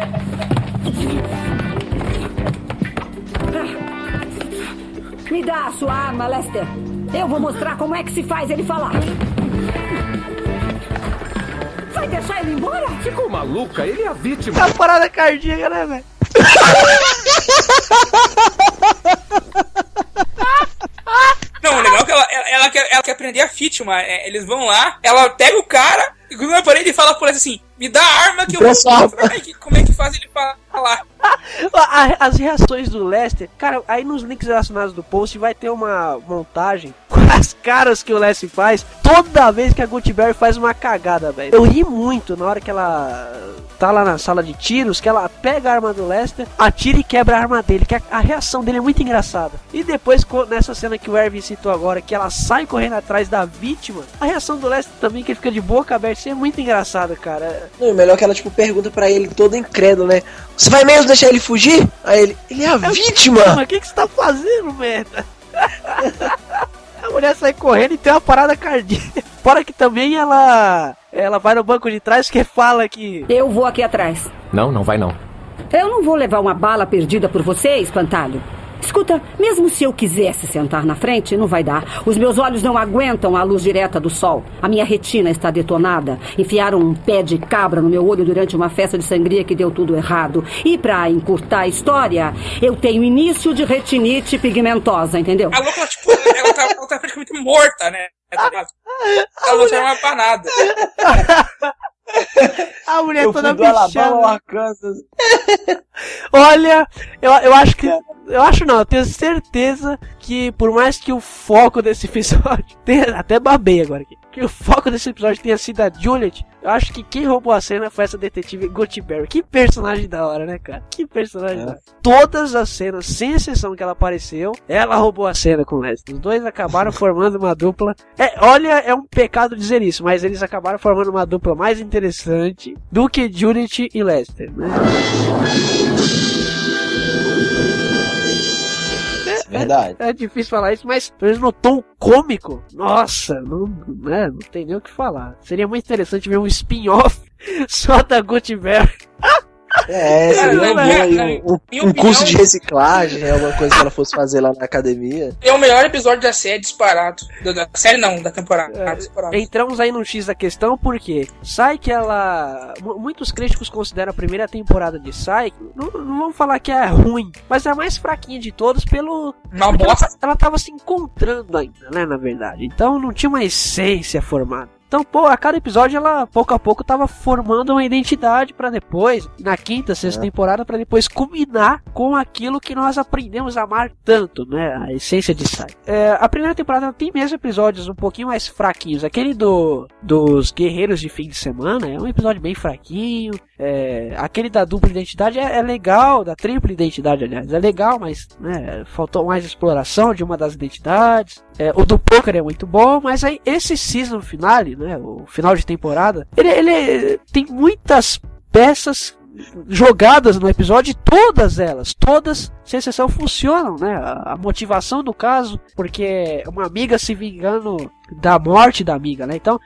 Me dá a sua arma, Lester. Eu vou mostrar como é que se faz ele falar. Vai deixar ele embora? Ficou maluca? Ele é a vítima. Tá parada cardíaca, né, velho? Não, o legal é que ela quer prender a vítima. Eles vão lá, ela pega o cara, gruda na parede e fala por ela assim, me dá a arma que eu vou mostrar como é que faz ele falar. As reações do Lester, cara, aí nos links relacionados do post vai ter uma montagem com as caras que o Lester faz toda vez que a Gutenberg faz uma cagada, velho. Eu ri muito na hora que ela tá lá na sala de tiros, que ela pega a arma do Lester, atira e quebra a arma dele, que a reação dele é muito engraçada. E depois, nessa cena que o Erwin citou agora, que ela sai correndo atrás da vítima, a reação do Lester também, que ele fica de boca aberta, isso é muito engraçado, cara. Não, melhor que ela, tipo, pergunta pra ele todo incrédulo, né? Você vai mesmo deixar ele fugir? Aí ele é a vítima! Mas o que você tá fazendo, merda? A mulher sai correndo e tem uma parada cardíaca. Fora que também ela vai no banco de trás que fala que... Eu vou aqui atrás. Não vai não. Eu não vou levar uma bala perdida por você, espantalho. Escuta, mesmo se eu quisesse sentar na frente, não vai dar. Os meus olhos não aguentam a luz direta do sol. A minha retina está detonada. Enfiaram um pé de cabra no meu olho durante uma festa de sangria que deu tudo errado. E pra encurtar a história, eu tenho início de retinite pigmentosa, entendeu? A louca, tipo, ela tá praticamente morta, né? Ela não serve mais pra nada. A mulher eu toda bichada. Olha, eu acho que... eu tenho certeza que por mais que o foco desse episódio até babei agora aqui, que o foco desse episódio tenha sido a Juliet, eu acho que quem roubou a cena foi essa detetive Gutenberg. Que personagem da hora, né, cara? Que personagem da hora. Todas as cenas, sem exceção que ela apareceu, ela roubou a cena com o Lester. Os dois acabaram formando uma dupla. Olha, é um pecado dizer isso, mas eles acabaram formando uma dupla mais interessante do que Juliet e Lester, né? Verdade. É difícil falar isso, mas pelo menos no tom cômico, nossa, não tem nem o que falar. Seria muito interessante ver um spin-off só da Gutenberg. Seria um curso de reciclagem, alguma coisa que ela fosse fazer lá na academia. É o melhor episódio da série disparado. Da série não, da temporada. Entramos aí no X da questão, porque Psyche, muitos críticos consideram a primeira temporada de Psyche, não vamos falar que é ruim, mas é a mais fraquinha de todos ela tava se encontrando ainda, né, na verdade. Então não tinha uma essência formada. Então, a cada episódio ela, pouco a pouco, tava formando uma identidade pra depois, na quinta, sexta temporada, pra depois culminar com aquilo que nós aprendemos a amar tanto, né? A essência de Psyche. A primeira temporada tem mesmo episódios um pouquinho mais fraquinhos. Aquele dos guerreiros de fim de semana é um episódio bem fraquinho. Aquele da dupla identidade é legal, da tripla identidade, aliás, é legal, mas né, faltou mais exploração de uma das identidades. O do poker é muito bom, mas aí esse season finale, né, o final de temporada, ele tem muitas peças jogadas no episódio, todas, sem exceção, funcionam, né? A motivação do caso, porque uma amiga se vingando da morte da amiga, né? Então,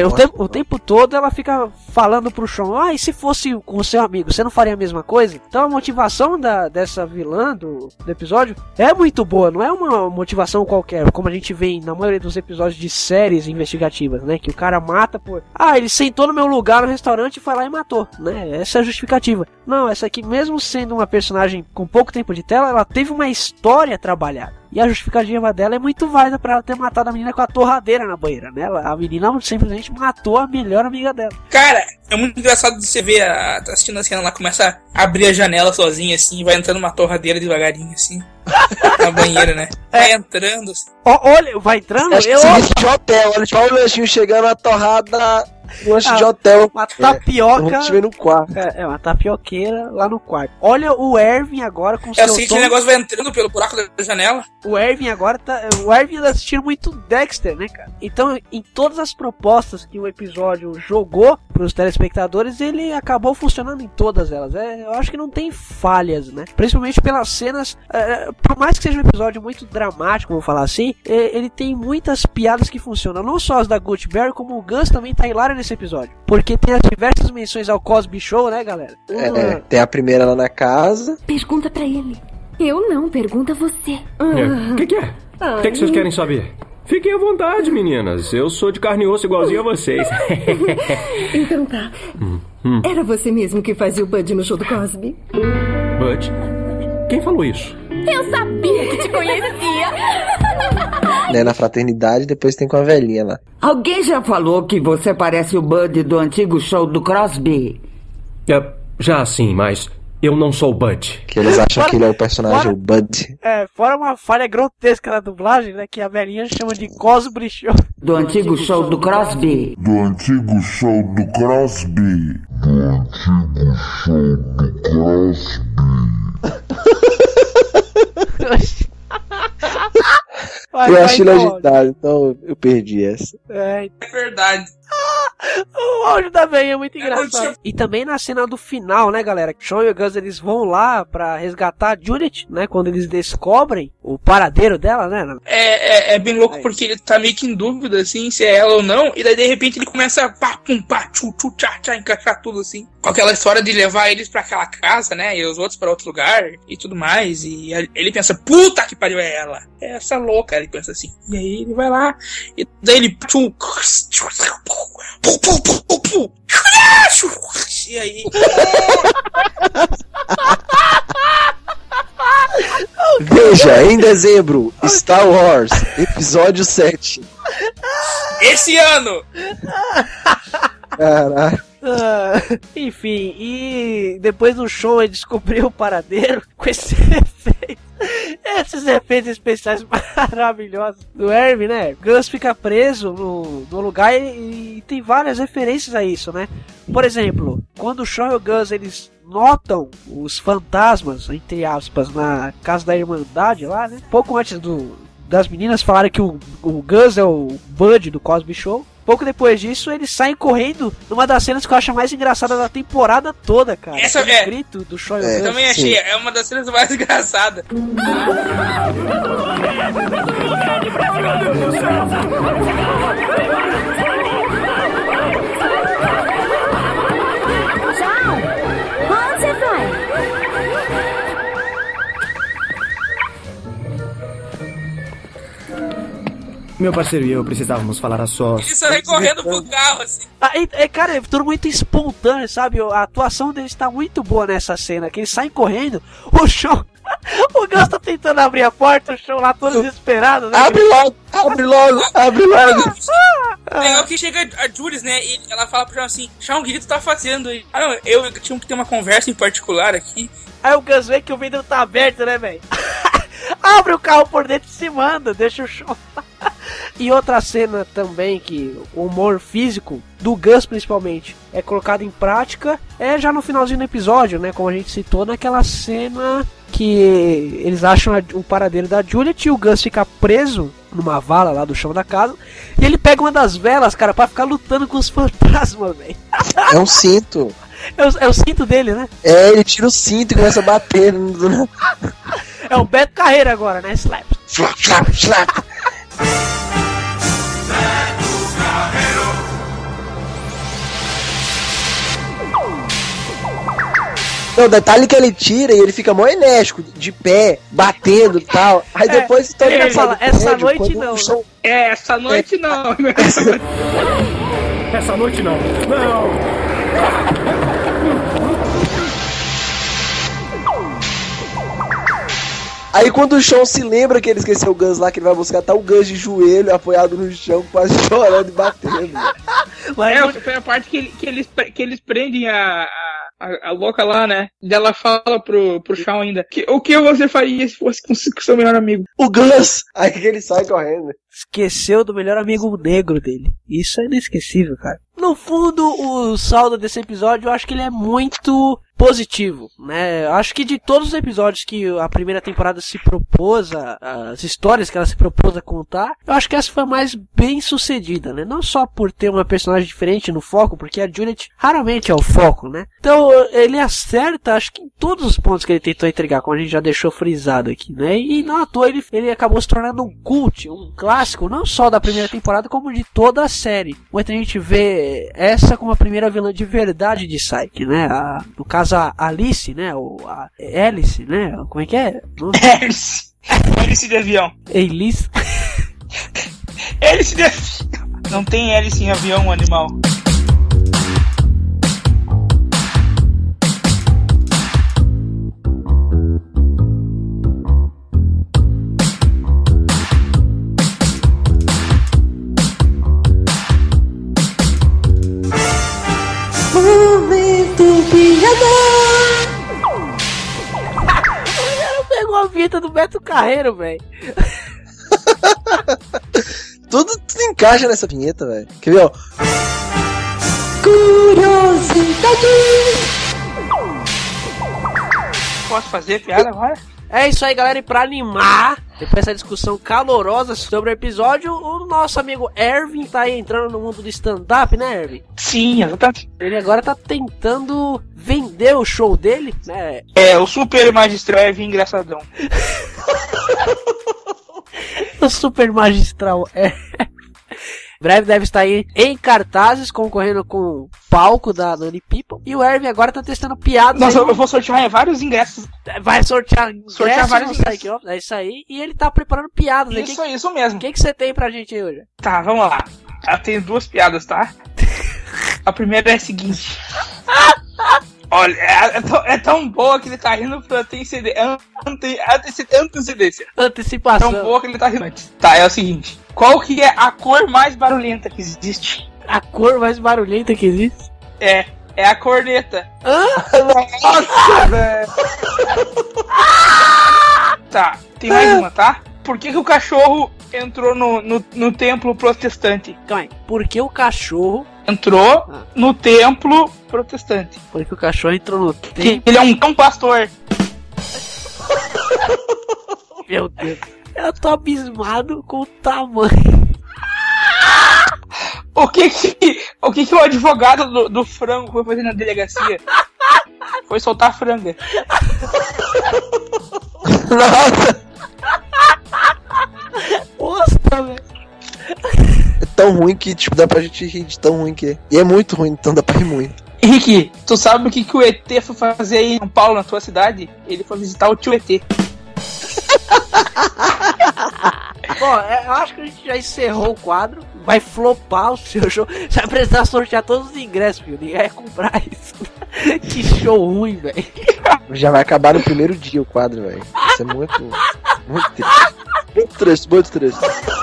o tempo todo ela fica falando pro Sean, e se fosse com o seu amigo, você não faria a mesma coisa? Então a motivação dessa vilã do episódio é muito boa, não é uma motivação qualquer, como a gente vê na maioria dos episódios de séries investigativas, né? Que o cara mata por... ele sentou no meu lugar no restaurante e foi lá e matou, né? Essa é a justificativa. Não, essa aqui, mesmo sendo uma personagem com pouco tempo de tela, ela teve uma história trabalhada. E a justificativa dela é muito válida pra ela ter matado a menina com a torradeira na banheira, né? A menina simplesmente matou a melhor amiga dela. Cara, é muito engraçado você ver, tá assistindo a cena lá, começa a abrir a janela sozinha, assim, vai entrando uma torradeira devagarinho, assim, na banheira, né? Vai entrando, assim. Olha, vai entrando? Serviço de hotel, olha, tipo, o lanchinho chegando, a torrada... lanche de hotel. Uma tapioca. No quarto. Uma tapioqueira lá no quarto. Olha o Erwin agora com seu tom. O negócio vai entrando pelo buraco da janela. O Erwin agora o Erwin anda assistindo muito Dexter, né, cara? Então, em todas as propostas que o episódio jogou pros telespectadores, ele acabou funcionando em todas elas. Eu acho que não tem falhas, né? Principalmente pelas cenas. Por mais que seja um episódio muito dramático, vou falar assim, ele tem muitas piadas que funcionam. Não só as da Gutenberg, como o Gus também tá hilário nesse episódio, porque tem as diversas menções ao Cosby Show, né, galera? Tem a primeira lá na casa. Pergunta pra ele. Eu não, pergunta você. O que é? O que vocês querem saber? Fiquem à vontade, meninas. Eu sou de carne e osso igualzinho a vocês. Então tá. Era você mesmo que fazia o Bud no show do Cosby? Bud? Quem falou isso? Eu sabia que te conhecia. Né, na fraternidade, depois tem com a velhinha lá. Alguém já falou que você parece o Bud do antigo show do Crosby? Já sim, mas Eu não sou o Bud. Que eles acham que ele é o personagem, o Bud. Fora uma falha grotesca na dublagem, né? Que a velhinha chama de Cosby Show. Do antigo show do Crosby. Do antigo show do Crosby. Eu achei legendário, então eu perdi essa. É verdade. O áudio da velhinha é muito engraçado. E também na cena do final, né, galera? Shawn e o Gus, eles vão lá pra resgatar a Judith, né? Quando eles descobrem o paradeiro dela, né? É bem louco porque ele tá meio que em dúvida, assim, se é ela ou não. E daí, de repente, ele começa a pá, pum, pá, tchu, tchu, tchá, tchá, encaixar tudo, assim. Com aquela história de levar eles pra aquela casa, né? E os outros pra outro lugar e tudo mais. E ele pensa, puta que pariu, é ela. É essa louca, ele pensa assim. E aí ele vai lá. E daí ele... E aí... Veja, em dezembro, Star Wars, episódio 7. Esse ano! Caralho. Enfim, e depois do show ele descobriu o paradeiro com esses efeitos especiais maravilhosos do Herb, né? Gus fica preso no lugar e tem várias referências a isso, né? Por exemplo, quando o Shawn e o Gus eles notam os fantasmas, entre aspas, na casa da Irmandade lá, né? Pouco antes das meninas falarem que o Gus é o Bud do Cosby Show. Pouco depois disso, eles saem correndo numa das cenas que eu acho mais engraçada da temporada toda, cara. Essa é o grito do Shawn e o Gus. Eu também achei, é uma das cenas mais engraçadas. Meu parceiro e eu precisávamos falar a sós. Ele sai correndo pro carro, assim. Cara, é tudo muito espontâneo, sabe? A atuação deles tá muito boa nessa cena, que eles saem correndo, o Shawn... O Gus tá tentando abrir a porta, o Shawn lá todo desesperado, né? Abre logo! Legal que chega a Jules, né? E ela fala pro Shawn assim, Shawn, o que tu tá fazendo aí? Ah, não, eu tinha que ter uma conversa em particular aqui. Aí o Gus vê que o vidro tá aberto, né, velho? Abre o carro por dentro e se manda, deixa o Shawn. E outra cena também que o humor físico do Gus principalmente é colocado em prática é já no finalzinho do episódio, né? Como a gente citou naquela cena que eles acham o paradeiro da Juliet e o Gus fica preso numa vala lá do chão da casa e ele pega uma das velas, cara, pra ficar lutando com os fantasmas, velho. É um cinto. É o cinto dele, né? É, ele tira o cinto e começa a bater. É o Beto Carreira agora, né? Slap. Slap, slap, slap. Não, o detalhe que ele tira e ele fica mó enérgico, de pé, batendo e tal. Aí depois ele fala, essa noite não. Essa noite não. Essa noite não. Não! Aí quando o Shawn se lembra que ele esqueceu o Gus lá, que ele vai buscar, tá o Gus de joelho, apoiado no chão, quase chorando e batendo. Foi a parte que eles prendem a louca lá, né? E ela fala pro Shawn ainda, o que você faria se fosse com o seu melhor amigo? O Gus! Aí que ele sai correndo. Esqueceu do melhor amigo negro dele. Isso é inesquecível, cara. No fundo, o saldo desse episódio, eu acho que ele é muito positivo, né? Acho que de todos os episódios que a primeira temporada se propôs, as histórias que ela se propôs a contar, eu acho que essa foi a mais bem sucedida, né? Não só por ter uma personagem diferente no foco, porque a Juliet raramente é o foco, né? Então ele acerta, acho que em todos os pontos que ele tentou entregar, como a gente já deixou frisado aqui, né? E não à toa ele acabou se tornando um cult, um clássico, não só da primeira temporada, como de toda a série. Muita gente vê essa como a primeira vilã de verdade de Psyche, né? No caso a Alice, né? Ou a Alice, né? Como é que é? Hélice de avião. Alice. Hélice de avião. Não tem hélice em avião, animal. Momento piador. vinheta do Beto Carreiro, velho. Tudo encaixa nessa vinheta, velho. Quer ver, ó? Curiosidade. Posso fazer piada agora? É isso aí, galera, e pra animar, depois dessa discussão calorosa sobre o episódio, o nosso amigo Erwin tá aí entrando no mundo do stand-up, né, Erwin? Sim, exatamente. Ele agora tá tentando vender o show dele, né? É, o super magistral Erwin engraçadão. O super magistral breve deve estar aí em cartazes, concorrendo com o palco da Nani People. E o Erwin agora tá testando piadas. Nossa, eu vou sortear vários ingressos. Vai sortear vários ingressos. É isso aí. E ele tá preparando piadas. Isso mesmo. O que você tem pra gente aí hoje? Tá, vamos lá. Eu tenho 2 piadas, tá? A primeira é a seguinte. Olha, é tão boa que ele tá rindo pra antecedência. Antecipação. Tão boa que ele tá rindo antes. Tá, é o seguinte. Qual que é a cor mais barulhenta que existe? A cor mais barulhenta que existe? É a corneta. Nossa, velho. Tá, tem mais uma, tá? Por que o cachorro entrou no templo protestante? Calma aí. Por que o cachorro entrou no templo protestante? Porque o cachorro entrou no templo. Ele é um cão pastor. Meu Deus. Eu tô abismado com o tamanho. O que o advogado do frango foi fazer na delegacia? Foi soltar a franga. Nossa! Nossa, velho. É tão ruim que, tipo, dá pra gente rir de tão ruim que é. E é muito ruim, então dá pra rir muito. Henrique, tu sabe o que o ET foi fazer aí em São Paulo, na tua cidade? Ele foi visitar o tio ET. Bom, eu acho que a gente já encerrou o quadro. Vai flopar o seu show. Você vai precisar sortear todos os ingressos, filho. Ninguém vai comprar isso. Que show ruim, velho. Já vai acabar no primeiro dia o quadro, velho. Isso é muito triste. Muito triste.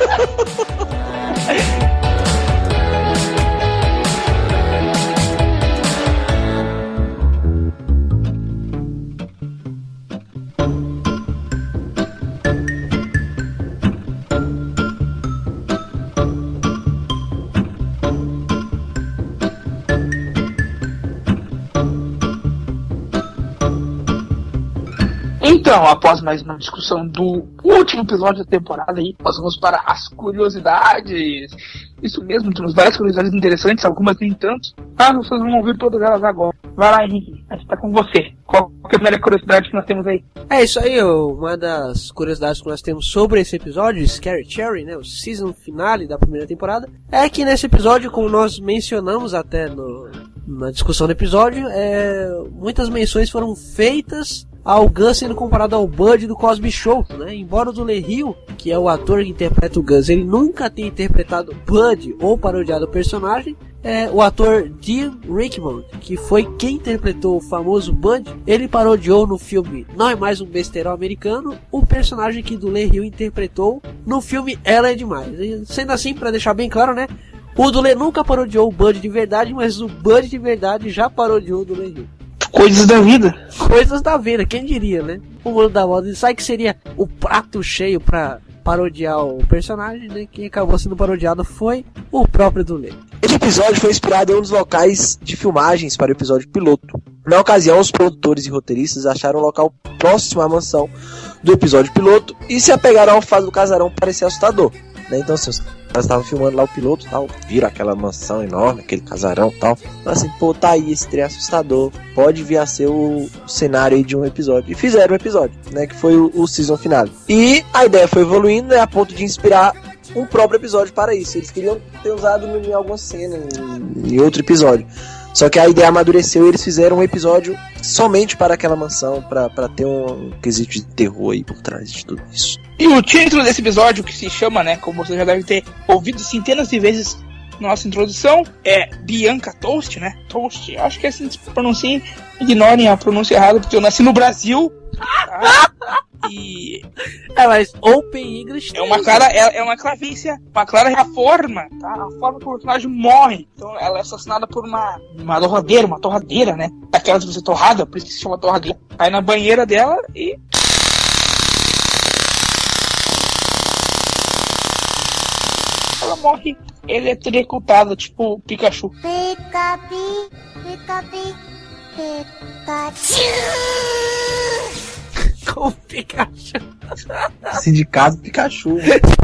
Então, após mais uma discussão do último episódio da temporada aí, nós vamos para as curiosidades. Isso mesmo, temos várias curiosidades interessantes, algumas nem tanto. Vocês vão ouvir todas elas agora. Vai lá, Henrique, a gente tá com você. Qual é a primeira curiosidade que nós temos aí? É isso aí, uma das curiosidades que nós temos sobre esse episódio, Scary Cherry, né, o season finale da primeira temporada, é que nesse episódio, como nós mencionamos até na discussão do episódio, muitas menções foram feitas ao Gus sendo comparado ao Bud do Cosby Show, né? Embora o Dule Hill, que é o ator que interpreta o Gus, ele nunca tenha interpretado Bud ou parodiado o personagem, o ator Dean Rickman, que foi quem interpretou o famoso Bud, ele parodiou no filme Não é Mais um Besteirão Americano o personagem que Dule Hill interpretou no filme Ela é Demais. E, sendo assim, para deixar bem claro, né? O Dule nunca parodiou o Bud de verdade, mas o Bud de verdade já parodiou o Dule Hill. Coisas da vida. Coisas da vida, quem diria, né? O mundo da moda. Sabe que seria o prato cheio pra parodiar o personagem, né? Quem acabou sendo parodiado foi o próprio Dule. Esse episódio foi inspirado em um dos locais de filmagens para o episódio piloto. Na ocasião, os produtores e roteiristas acharam o local próximo à mansão do episódio piloto e se apegaram ao fato do casarão parecer assustador. Né? Então, assim, os caras estavam filmando lá o piloto e tal, viram aquela mansão enorme, aquele casarão e tal. Então, assim, pô, tá aí esse trem assustador, pode vir a ser o cenário aí de um episódio. E fizeram um episódio, né, que foi o season final. E a ideia foi evoluindo, né, a ponto de inspirar um próprio episódio para isso. Eles queriam ter usado em alguma cena, em outro episódio. Só que a ideia amadureceu e eles fizeram um episódio somente para aquela mansão, para ter um quesito de terror aí por trás de tudo isso. E o título desse episódio, que se chama, né, como você já deve ter ouvido centenas de vezes na nossa introdução, é Bianca Toast, né? Toast, acho que é assim que se pronuncia. Ignorem a pronúncia errada, porque eu nasci no Brasil. Tá? E... mas Open English é uma clara forma, tá? A forma que o personagem morre. Então ela é assassinada por uma torradeira, né? Aquela de você torrada, por isso que se chama torradeira. Aí na banheira dela e... ela morre eletrocutada, tipo Pikachu. Pica-pi, pica-pi, Pikachu. Com Pikachu. Sindicato Pikachu.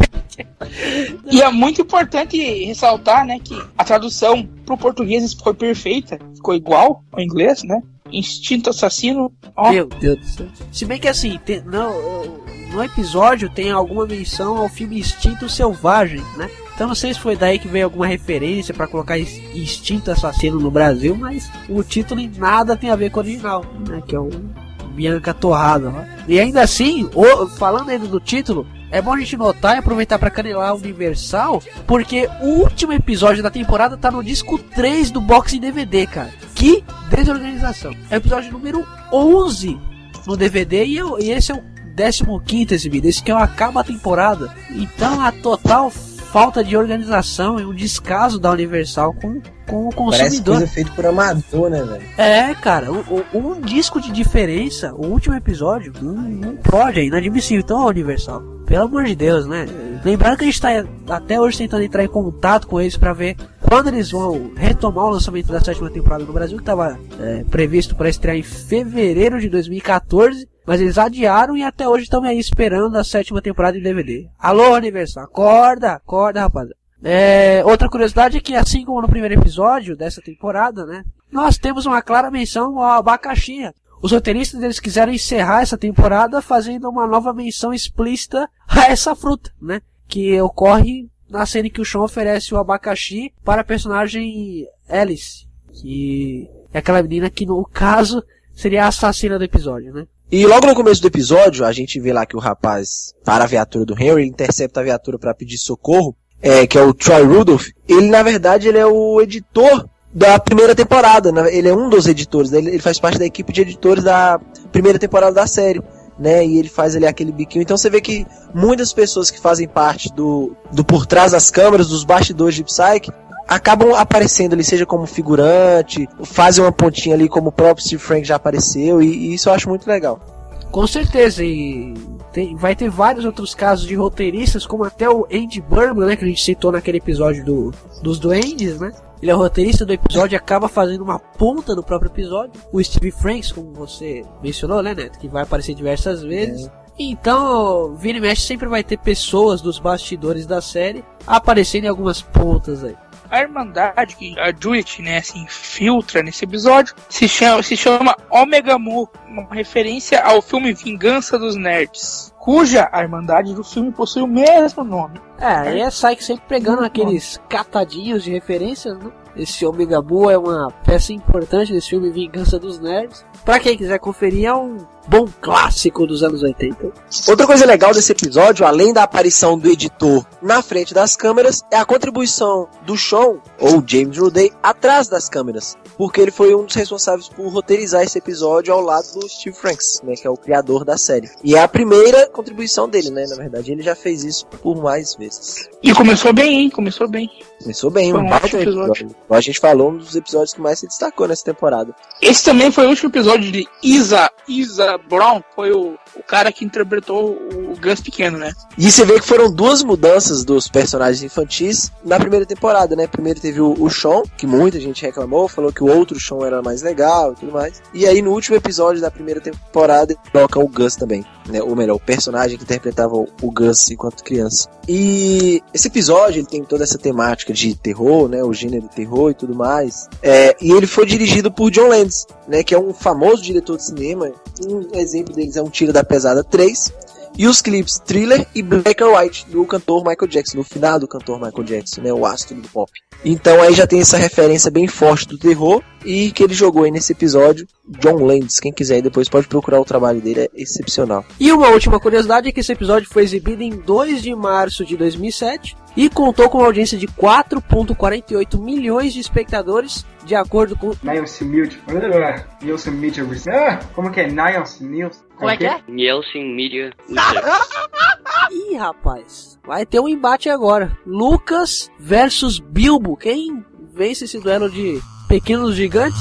E é muito importante ressaltar, né, que a tradução pro português foi perfeita, ficou igual ao inglês, né? Instinto assassino. Ó. Meu Deus do céu. Se bem que assim, no episódio tem alguma menção ao filme Instinto Selvagem, né? Então não sei se foi daí que veio alguma referência pra colocar Instinto Assassino no Brasil, mas o título em nada tem a ver com o original, né? Que é o Bianca Torrada. Né? E ainda assim, falando ainda do título, é bom a gente notar e aproveitar pra canelar a Universal, porque o último episódio da temporada tá no disco 3 do box em DVD, cara. Que desorganização. É o episódio número 11 no DVD e esse é o 15º exibido. Esse que é o acaba a temporada. Então a total falta de organização e um descaso da Universal com o consumidor. Parece coisa feita por amador, né, velho? É, cara, um disco de diferença, o último episódio, não pode, é inadmissível. Então, Universal, pelo amor de Deus, né? Lembrando que a gente tá até hoje tentando entrar em contato com eles pra ver quando eles vão retomar o lançamento da 7ª temporada no Brasil, que estava previsto para estrear em fevereiro de 2014, mas eles adiaram e até hoje estamos aí esperando a 7ª temporada em DVD. Alô, Universal, acorda, rapaziada. Outra curiosidade é que, assim como no primeiro episódio dessa temporada, né, nós temos uma clara menção ao abacaxi. Os roteiristas eles quiseram encerrar essa temporada fazendo uma nova menção explícita a essa fruta, né, que ocorre na cena em que o Sean oferece o abacaxi para a personagem Alice, que é aquela menina que no caso seria a assassina do episódio, né? E logo no começo do episódio, a gente vê lá que o rapaz para a viatura do Henry, ele intercepta a viatura para pedir socorro, que é o Troy Rudolph. Ele, na verdade, ele é o editor da primeira temporada, né? Ele é um dos editores, né? Ele faz parte da equipe de editores da primeira temporada da série, né? E ele faz ali aquele biquinho. Então você vê que muitas pessoas que fazem parte do por trás das câmeras, dos bastidores de Psyche, acabam aparecendo ali, seja como figurante, fazem uma pontinha ali como o próprio Steve Frank já apareceu, e isso eu acho muito legal. Com certeza, e vai ter vários outros casos de roteiristas, como até o Andy Berman, né, que a gente citou naquele episódio dos Duendes, né? Ele é o roteirista do episódio e acaba fazendo uma ponta no próprio episódio. O Steve Franks, como você mencionou, né, Neto? Que vai aparecer diversas vezes. Então, vira e mexe, sempre vai ter pessoas dos bastidores da série aparecendo em algumas pontas aí. A Irmandade que a Judith, né, se infiltra nesse episódio se chama Omega Mu, uma referência ao filme Vingança dos Nerds, cuja a Irmandade do filme possui o mesmo nome. Aí é Psyche sempre pegando aqueles catadinhos de referências, né? Esse Omega Mu é uma peça importante desse filme Vingança dos Nerds. Pra quem quiser conferir, é um bom clássico dos anos 80. Outra coisa legal desse episódio, além da aparição do editor na frente das câmeras, é a contribuição do Sean, ou James Roday, atrás das câmeras. Porque ele foi um dos responsáveis por roteirizar esse episódio ao lado do Steve Franks, né, que é o criador da série. E é a primeira contribuição dele, né, na verdade. Ele já fez isso por mais vezes. E começou bem, hein? Começou bem, um baita episódio. Como a gente falou, um dos episódios que mais se destacou nessa temporada. Esse também foi o último episódio de Isa Brown, foi o cara que interpretou o Gus pequeno, né? E você vê que foram duas mudanças dos personagens infantis na primeira temporada, né? Primeiro teve o Sean, que muita gente reclamou, falou que o outro Sean era mais legal e tudo mais. E aí no último episódio da primeira temporada coloca o Gus também, né? Ou melhor, o personagem que interpretava o Gus enquanto criança. E esse episódio ele tem toda essa temática de terror, né? O gênero terror e tudo mais. E ele foi dirigido por John Landis, né? Que é um famoso diretor de cinema. Um exemplo deles é um Tiro da Pesada 3. E os clipes Thriller e Black or White do cantor Michael Jackson, no final do cantor Michael Jackson, né, o astro do pop. Então aí já tem essa referência bem forte do terror e que ele jogou aí nesse episódio. John Landis, quem quiser aí depois pode procurar o trabalho dele, é excepcional. E uma última curiosidade é que esse episódio foi exibido em 2 de março de 2007 e contou com uma audiência de 4,48 milhões de espectadores, de acordo com... Nielsen Media. Como que é? Nielsen? Como é que é? Nielsen Media. Ih, rapaz, vai ter um embate agora. Lucas versus Bilbo. Quem vence esse duelo de pequenos gigantes?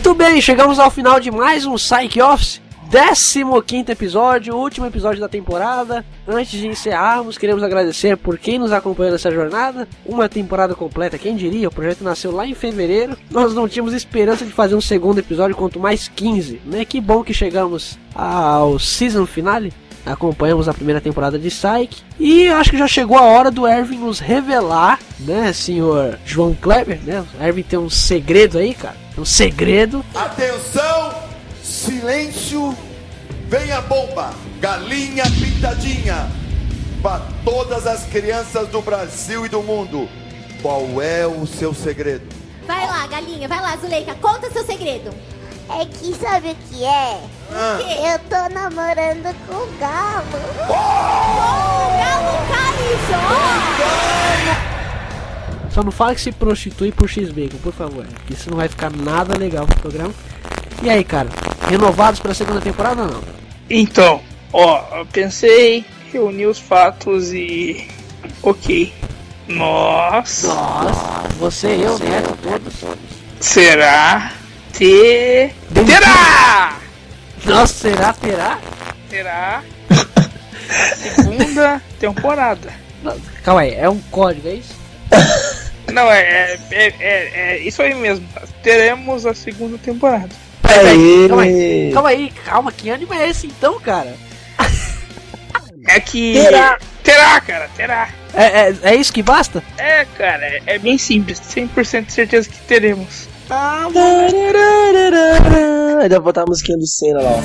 Muito bem, chegamos ao final de mais um Psych Office, 15º episódio, último episódio da temporada. Antes de encerrarmos, queremos agradecer por quem nos acompanhou nessa jornada. Uma temporada completa, quem diria? O projeto nasceu lá em fevereiro. Nós não tínhamos esperança de fazer um segundo episódio, quanto mais 15, né? Que bom que chegamos ao season finale. Acompanhamos a primeira temporada de Psych. E acho que já chegou a hora do Erwin nos revelar, né, senhor João Kleber, né? O Erwin tem um segredo aí, cara. Um segredo. Atenção, silêncio, vem a bomba. Galinha pintadinha. Para todas as crianças do Brasil e do mundo. Qual é o seu segredo? Vai lá, galinha, vai lá, Zuleika, conta seu segredo. É que sabe o que é? Eu tô namorando com o Galo. O Galo carijó! Só não fala que se prostitui por X-Bacon, por favor. Isso não vai ficar nada legal pro programa. E aí, cara? Renovados pra segunda temporada ou não? Então, eu pensei, reuni os fatos e... Ok. Nossa, você, eu, né? Todos. Será? Terá! Nossa, terá? Terá. Segunda temporada. Calma aí, é um código, é isso? Não, é isso aí mesmo. Teremos a segunda temporada. Calma, que ânimo é esse então, cara? É que... Terá, cara. É isso que basta? É, cara, é bem simples. 100% de certeza que teremos. Ainda vou botar a musiquinha do Senna lá, ó.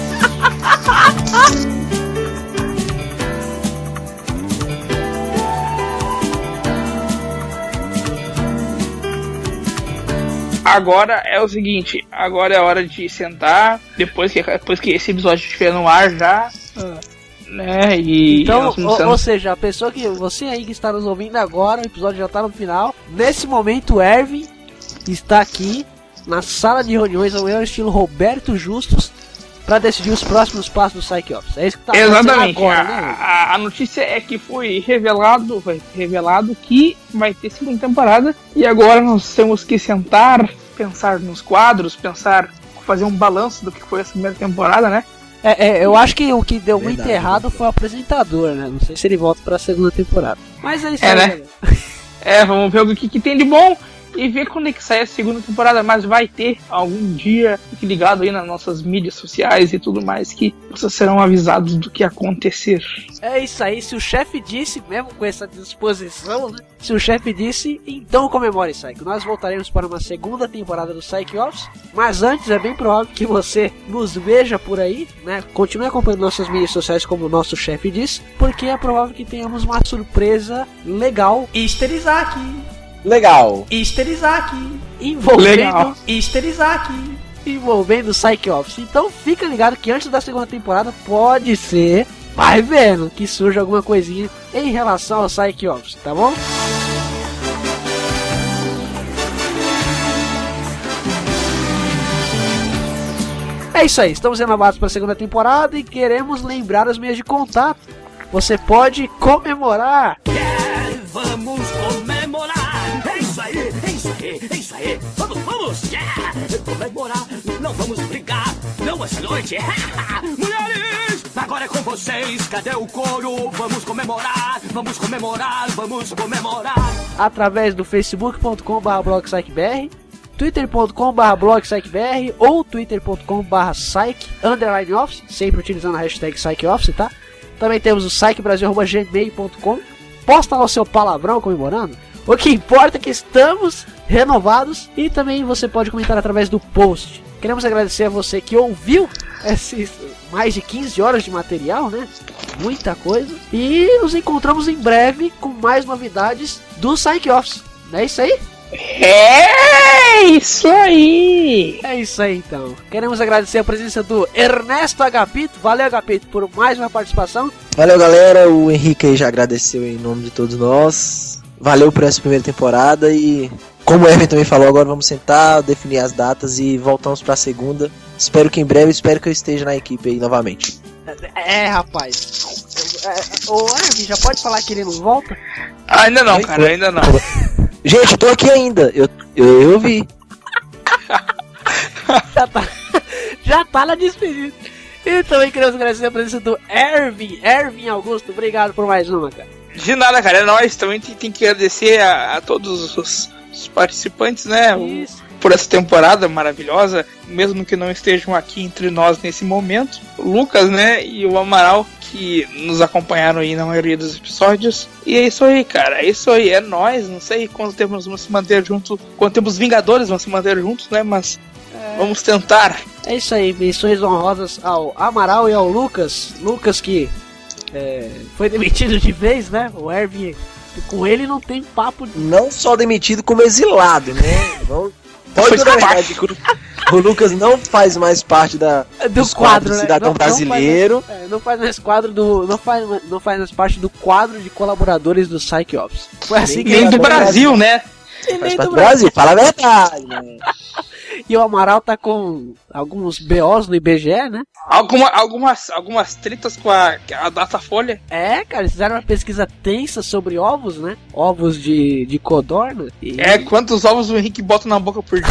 Agora é o seguinte, agora é a hora de sentar, depois que esse episódio estiver no ar já, né, e... Então, ou seja, a pessoa que, você aí que está nos ouvindo agora, o episódio já está no final, nesse momento o Erwin está aqui, na sala de reuniões, ao melhor estilo Roberto Justus, para decidir os próximos passos do Psych Office. É isso que está acontecendo agora, né? A notícia é que foi revelado que vai ter segunda temporada, e agora nós temos que sentar, pensar nos quadros, fazer um balanço do que foi essa primeira temporada, né? Eu acho que o que deu muito errado foi o apresentador, né? Não sei se ele volta para a segunda temporada. Mas é isso aí, né? Vamos ver o que tem de bom e ver quando é que sai a segunda temporada, mas vai ter algum dia. Fique ligado aí nas nossas mídias sociais e tudo mais, que vocês serão avisados do que acontecer. É isso aí, se o chefe disse, mesmo com essa disposição, né? Se o chefe disse, então comemore, Psych. Nós voltaremos para uma segunda temporada do Psych Office, mas antes é bem provável que você nos veja por aí, né? Continue acompanhando nossas mídias sociais como o nosso chefe disse, porque é provável que tenhamos uma surpresa legal. Histerizaki! Legal. Histerizaki. Envolvendo Histerizaki. Envolvendo o Psych Office. Então fica ligado que antes da segunda temporada pode ser, vai vendo, que surja alguma coisinha em relação ao Psych Office, tá bom? É isso aí, estamos renovados para a segunda temporada e queremos lembrar os meios de contato. Você pode comemorar. Vamos comemorar! É isso aí! Vamos! Comemorar! Não vamos brigar! Não essa noite! Mulheres! Agora é com vocês! Cadê o coro? Vamos comemorar! Através do facebook.com/blogpsychbr, twitter.com/blogpsychbr ou twitter.com/psych_office, sempre utilizando a hashtag PsychOffice, tá? Também temos o psychbrasil@gmail.com. Posta lá o seu palavrão comemorando. O que importa é que estamos renovados e também você pode comentar através do post. Queremos agradecer a você que ouviu esses mais de 15 horas de material, né? Muita coisa. E nos encontramos em breve com mais novidades do Psych Office. Não é isso aí? É isso aí! É isso aí então. Queremos agradecer a presença do Ernesto Agapito. Valeu, Agapito, por mais uma participação. Valeu, galera. O Henrique aí já agradeceu em nome de todos nós. Valeu por essa primeira temporada e, como o Erwin também falou, agora vamos sentar, definir as datas e voltamos pra segunda. Espero que em breve, que eu esteja na equipe aí novamente. Rapaz. O Erwin já pode falar que ele não volta? Ainda não, cara, ainda não. Gente, eu tô aqui ainda. Eu vi. Já tá na despedida. E também queremos agradecer a presença do Ervin Augusto. Obrigado por mais uma, cara. De nada, cara. Nós também tem que agradecer a todos os participantes, né? Por essa temporada maravilhosa, mesmo que não estejam aqui entre nós nesse momento. O Lucas, né? E o Amaral, que nos acompanharam aí na maioria dos episódios. E é isso aí, cara. É isso aí. É nóis. Não sei quanto tempo nós vamos se manter juntos. Quanto tempo os Vingadores vão se manter juntos, né? Mas vamos tentar. É isso aí. Menções honrosas ao Amaral e ao Lucas. Lucas que foi demitido de vez, né? O Ervin, com ele não tem papo. Não só demitido, como exilado, né? Pode ser verdade. O Lucas não faz mais parte do quadro do Cidadão Brasileiro. Não faz mais quadro não faz mais parte do quadro de colaboradores do Psych Office. Foi assim que nem do Brasil, né? Faz parte do Brasil, fala a verdade, né? E o Amaral tá com alguns BOs no IBGE, né? Algumas tretas com a Datafolha. É, cara, eles fizeram uma pesquisa tensa sobre ovos, né? Ovos de codorna. Quantos ovos o Henrique bota na boca por dia?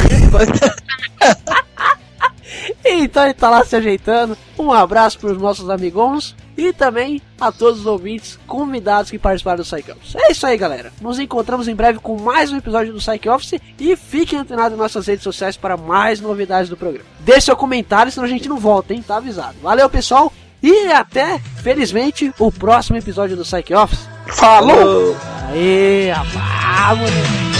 Então ele tá lá se ajeitando. Um abraço pros nossos amigos e também a todos os ouvintes convidados que participaram do Psych Office. É isso aí, galera. Nos encontramos em breve com mais um episódio do Psych Office e fiquem antenados nas nossas redes sociais para mais novidades do programa. Deixe seu comentário, senão a gente não volta, hein? Tá avisado. Valeu, pessoal, e até, felizmente, o próximo episódio do Psych Office. Falou! Aê, rapaz, moleque.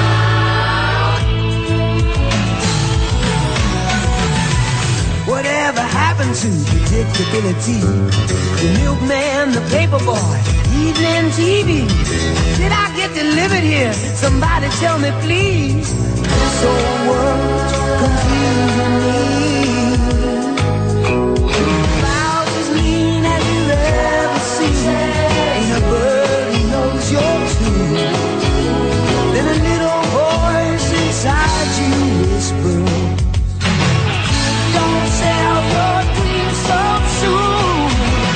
Whatever happened to predictability? The milkman, the paperboy, evening TV. Did I get delivered here? Somebody tell me, please. This whole world's confusing me. About as mean as you've ever seen. Ain't a bird who knows your tune. Then a little voice inside you whispers, don't sell your dreams so soon.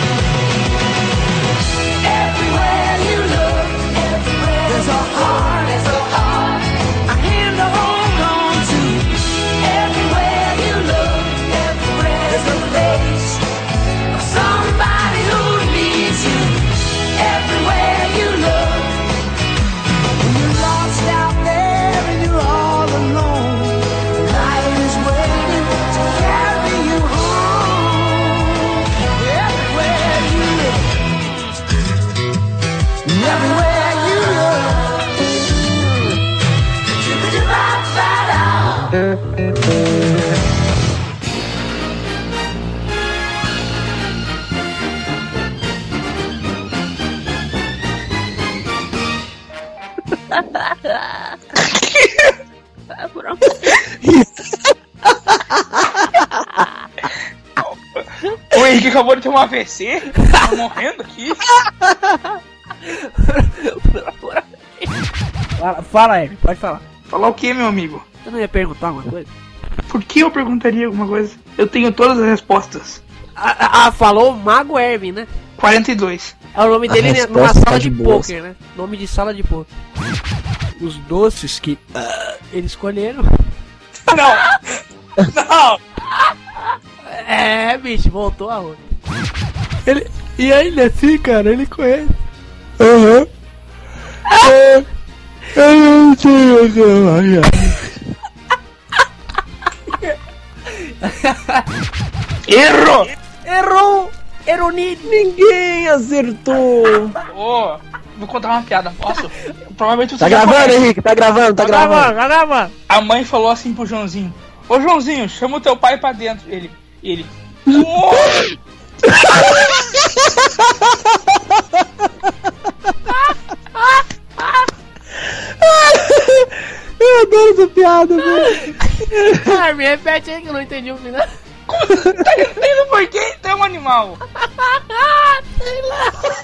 Everywhere you look, there's a heart, a hand to hold on to. Everywhere you look, there's a face of somebody who needs you. Everywhere you look, when you're lost out there and you're all alone, life is waiting to carry you home. Everywhere you look, everywhere you look, O Henrique acabou de ter um AVC, tá morrendo aqui. Fala, Eve, pode falar. Falar o que, meu amigo? Você não ia perguntar alguma coisa? Por que eu perguntaria alguma coisa? Eu tenho todas as respostas. Falou o Mago Ervin, né? 42. É o nome dele numa sala de poker, né? Nome de sala de poker. Os doces que eles escolheram. Não! Bicho, voltou a outra. E ainda assim, cara, ele conhece. Eu não sei Errou! Ninguém acertou! Vou contar uma piada, posso? Provavelmente você tá gravando, Henrique, tá gravando. A mãe falou assim pro Joãozinho: ô Joãozinho, chama o teu pai pra dentro. Ele. Eu adoro essa piada, velho. Me repete aí que eu não entendi o final. Tá entendendo por quê? Tem um animal. Sei lá.